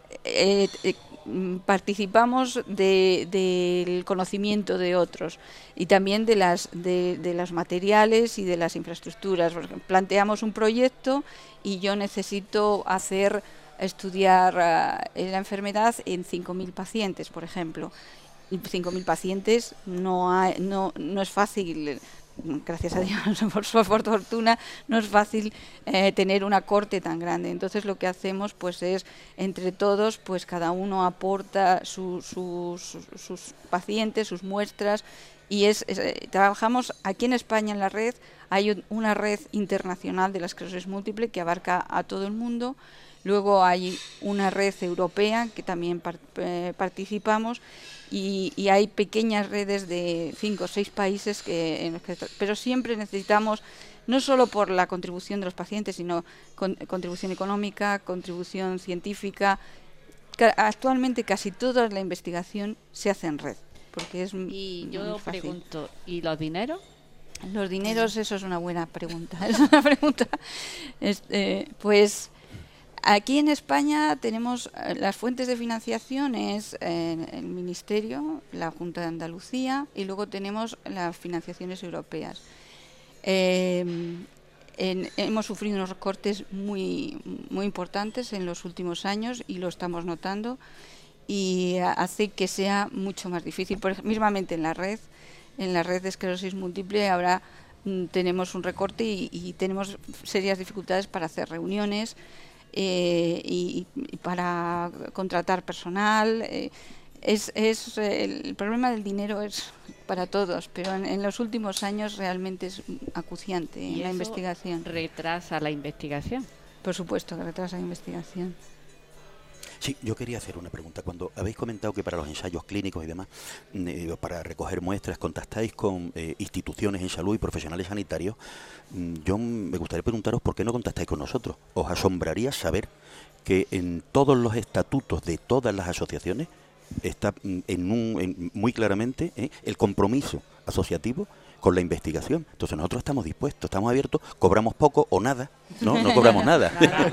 eh, eh, participamos de, del conocimiento de otros y también de las de, de los materiales y de las infraestructuras. Porque planteamos un proyecto y yo necesito hacer estudiar uh, la enfermedad en cinco mil pacientes, por ejemplo. cinco mil pacientes no, hay, no no es fácil, gracias a Dios, por su fortuna, no es fácil eh, tener una corte tan grande. Entonces lo que hacemos pues es, entre todos, pues cada uno aporta su, su, su, sus pacientes, sus muestras, y es, es eh, trabajamos aquí en España en la red. Hay un, una red internacional de la esclerosis múltiple que abarca a todo el mundo. Luego hay una red europea que también par, eh, participamos. Y, y hay pequeñas redes de cinco o seis países que, en los que, pero siempre necesitamos, no solo por la contribución de los pacientes, sino con, contribución económica, contribución científica. Ca- actualmente casi toda la investigación se hace en red, porque es y yo fácil. pregunto, ¿y los dineros? Los dineros, eso es una buena pregunta. Es una pregunta, este, pues. Aquí en España tenemos eh, las fuentes de financiación, es eh, el Ministerio, la Junta de Andalucía, y luego tenemos las financiaciones europeas. Eh, en, hemos sufrido unos recortes muy, muy importantes en los últimos años y lo estamos notando, y hace que sea mucho más difícil. Por ejemplo, mismamente en la red, en la red de esclerosis múltiple ahora mm, tenemos un recorte y, y tenemos serias dificultades para hacer reuniones. Eh, y, y para contratar personal. Eh, es, es el problema del dinero es para todos, pero en, en los últimos años realmente es acuciante ¿Y la eso investigación. retrasa la investigación? Por supuesto que retrasa la investigación. Sí, yo quería hacer una pregunta. Cuando habéis comentado que para los ensayos clínicos y demás, eh, para recoger muestras, contactáis con eh, instituciones en salud y profesionales sanitarios, yo me gustaría preguntaros por qué no contactáis con nosotros. ¿Os asombraría saber que en todos los estatutos de todas las asociaciones está en un, en, muy claramente eh, el compromiso asociativo con la investigación? Entonces nosotros estamos dispuestos, estamos abiertos, cobramos poco o nada, no, no cobramos nada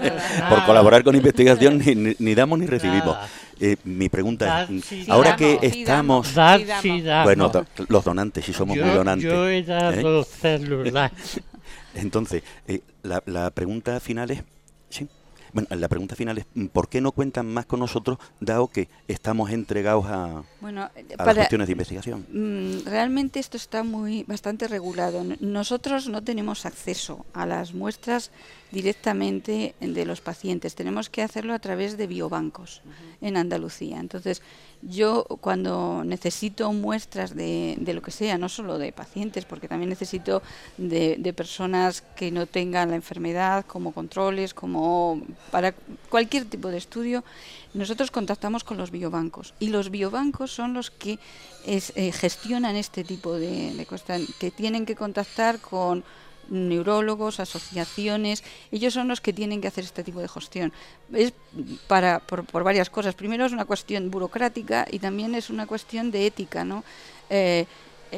por colaborar con investigación, ni, ni, ni damos ni recibimos. Eh, mi pregunta es, sí, ahora damos, que sí, estamos... Dar, sí, damos. Bueno, do, los donantes, si somos yo, muy donantes. Yo he dado ¿eh? celular. Entonces, eh, la, la pregunta final es... ¿sí? Bueno, la pregunta final es, ¿por qué no cuentan más con nosotros, dado que estamos entregados a, bueno, a para, las cuestiones de investigación? Mm, realmente esto está muy bastante regulado. Nosotros no tenemos acceso a las muestras directamente de los pacientes. Tenemos que hacerlo a través de biobancos uh-huh. en Andalucía. Entonces, yo cuando necesito muestras de, de lo que sea, no solo de pacientes, porque también necesito de, de personas que no tengan la enfermedad, como controles, como para cualquier tipo de estudio, nosotros contactamos con los biobancos. Y los biobancos son los que es, eh, gestionan este tipo de, de cosas, que tienen que contactar con neurólogos, asociaciones. Ellos son los que tienen que hacer este tipo de gestión. Es para por, por varias cosas. Primero es una cuestión burocrática y también es una cuestión de ética, ¿no? Eh,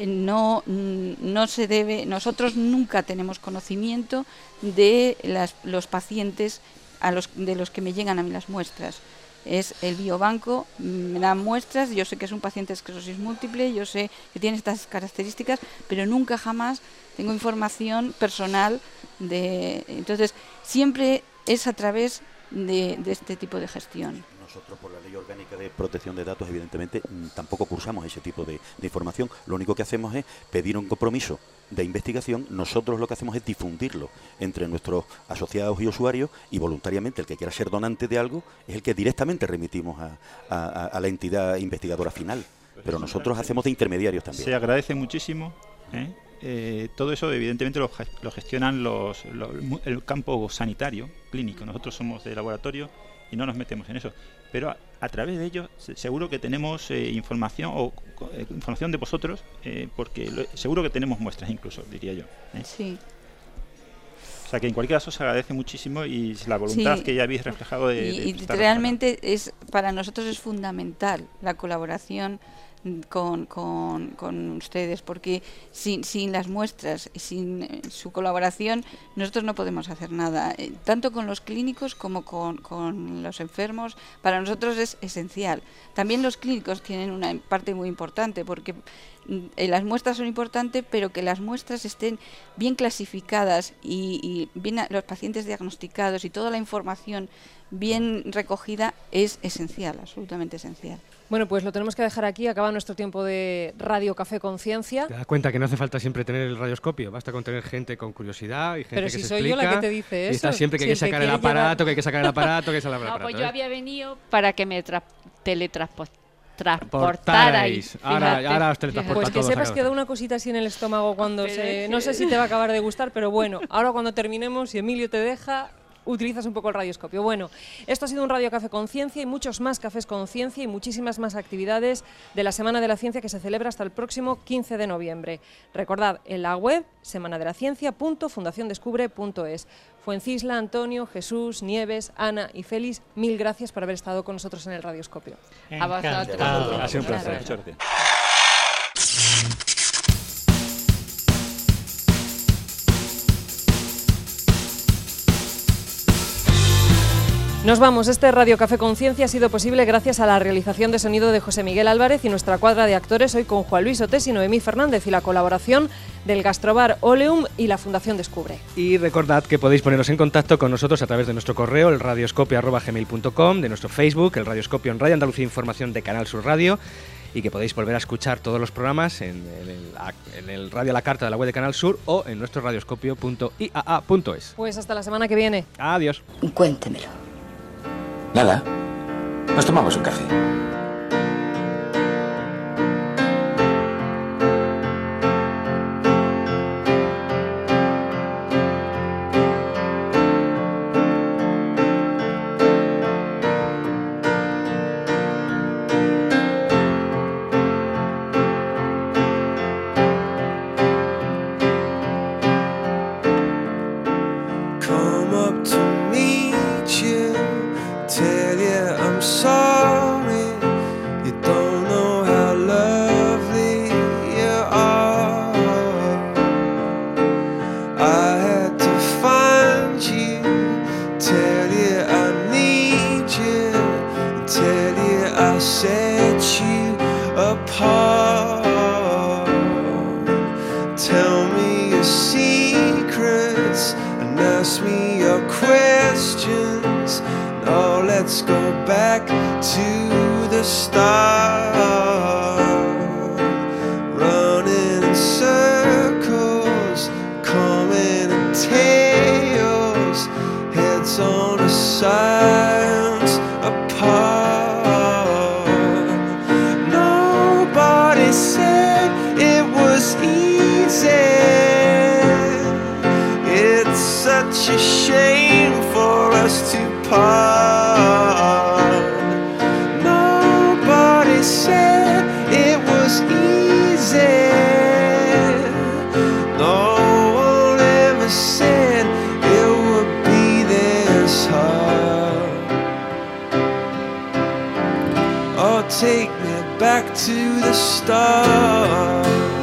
no no se debe, nosotros nunca tenemos conocimiento de las, los pacientes a los de los que me llegan a mí las muestras. Es el biobanco, me da muestras, yo sé que es un paciente de esclerosis múltiple, yo sé que tiene estas características, pero nunca jamás tengo información personal de... Entonces, siempre es a través de, de este tipo de gestión. Nosotros, por la Ley Orgánica de Protección de Datos, evidentemente, tampoco cursamos ese tipo de, de información. Lo único que hacemos es pedir un compromiso de investigación. Nosotros lo que hacemos es difundirlo entre nuestros asociados y usuarios, y voluntariamente el que quiera ser donante de algo es el que directamente remitimos a, a, a la entidad investigadora final. Pero nosotros hacemos de intermediarios también. Se agradece muchísimo, ¿eh? Eh, todo eso evidentemente lo, lo gestionan los, los, el campo sanitario, clínico. Nosotros somos de laboratorio y no nos metemos en eso, pero a, a través de ellos seguro que tenemos eh, información o eh, información de vosotros, eh, porque lo, seguro que tenemos muestras incluso, diría yo, ¿eh? Sí. O sea que en cualquier caso se agradece muchísimo y la voluntad sí. que ya habéis reflejado de, y, de y realmente es para nosotros es fundamental la colaboración Con, con, con ustedes, porque sin, sin las muestras, sin eh, su colaboración, nosotros no podemos hacer nada, eh, tanto con los clínicos como con, con los enfermos. Para nosotros es esencial. También los clínicos tienen una parte muy importante, porque eh, las muestras son importantes, pero que las muestras estén bien clasificadas y, y bien a, los pacientes diagnosticados y toda la información bien recogida es esencial, absolutamente esencial. Bueno, pues lo tenemos que dejar aquí. Acaba nuestro tiempo de Radio Café Conciencia. Te das cuenta que no hace falta siempre tener el radioscopio, basta con tener gente con curiosidad y gente Pero que si se soy explica. yo la que te dice eso. Y está siempre que si hay que sacar el aparato, llevar... que hay que sacar el aparato, que hay que sacar el aparato. No, pues ¿eh? yo había venido para que me tra- teletransportarais. Ahora, ahora os teletransporta Pues que todos, sepas que da una cosita así en el estómago cuando pero se... es No que... sé si te va a acabar de gustar, pero bueno, ahora cuando terminemos, si Emilio te deja... utilizas un poco el radioscopio. Bueno, esto ha sido un Radio Café Conciencia y muchos más cafés Conciencia y muchísimas más actividades de la Semana de la Ciencia que se celebra hasta el próximo quince de noviembre. Recordad, en la web semana de la ciencia punto fundación descubre punto es. Fuencisla, Antonio, Jesús, Nieves, Ana y Félix, mil gracias por haber estado con nosotros en el radioscopio. A vosotros. Ha sido un placer. Muchas gracias. Nos vamos. Este Radio Café Conciencia ha sido posible gracias a la realización de sonido de José Miguel Álvarez y nuestra cuadra de actores hoy con Juan Luis Otés y Noemí Fernández y la colaboración del Gastrobar Oleum y la Fundación Descubre. Y recordad que podéis poneros en contacto con nosotros a través de nuestro correo, el radioscopio arroba gmail punto com, de nuestro Facebook, el Radioscopio en Radio Andalucía Información de Canal Sur Radio, y que podéis volver a escuchar todos los programas en el, en el Radio a la Carta de la web de Canal Sur o en nuestro radioscopio punto i a a punto es. Pues hasta la semana que viene. Adiós. Cuéntemelo. Nada, nos tomamos un café. questions. No, let's go back to the start. Running in circles, coming in tails, heads on the sides apart. Nobody said it was easy. It's such a shame for us to part. Nobody said it was easy. No one ever said it would be this hard. Oh, take me back to the start.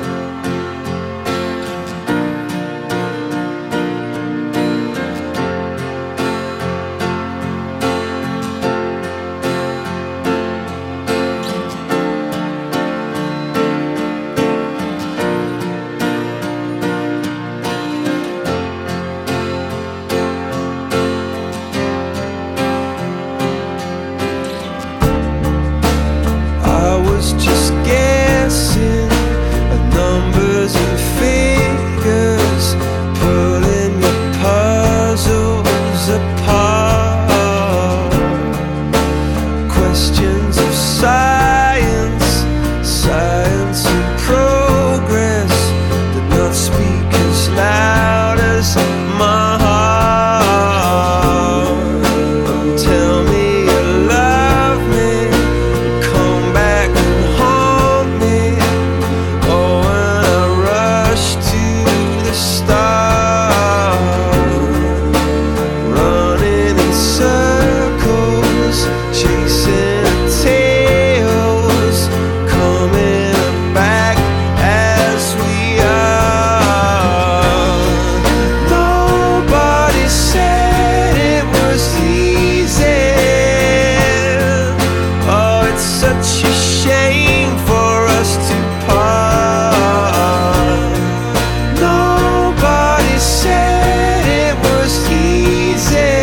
I was just guessing at numbers and figures, pulling the puzzles apart. Questions of science, science and progress did not speak as loud as my heart. Tell me you love me, come back and haunt me. Oh, when I rush to the start, running in circles, chasing tails, coming back as we are. Nobody said it was easy. Oh, it's such a shame for us to part. Nobody said it was easy.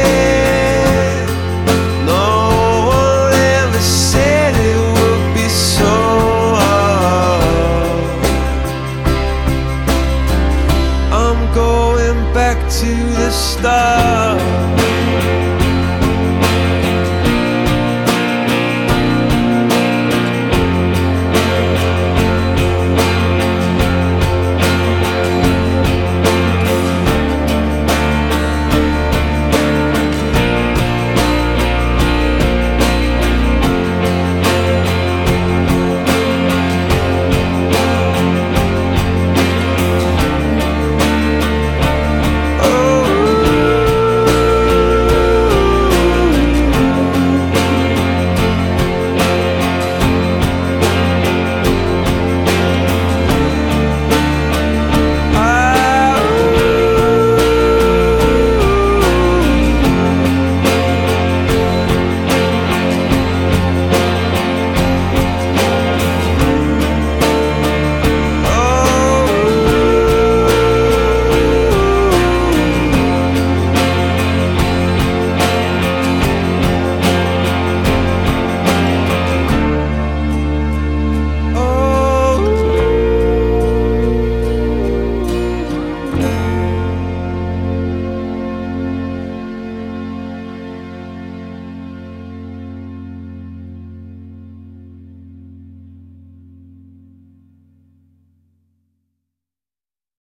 No one ever said it would be so hard. I'm going back to the start.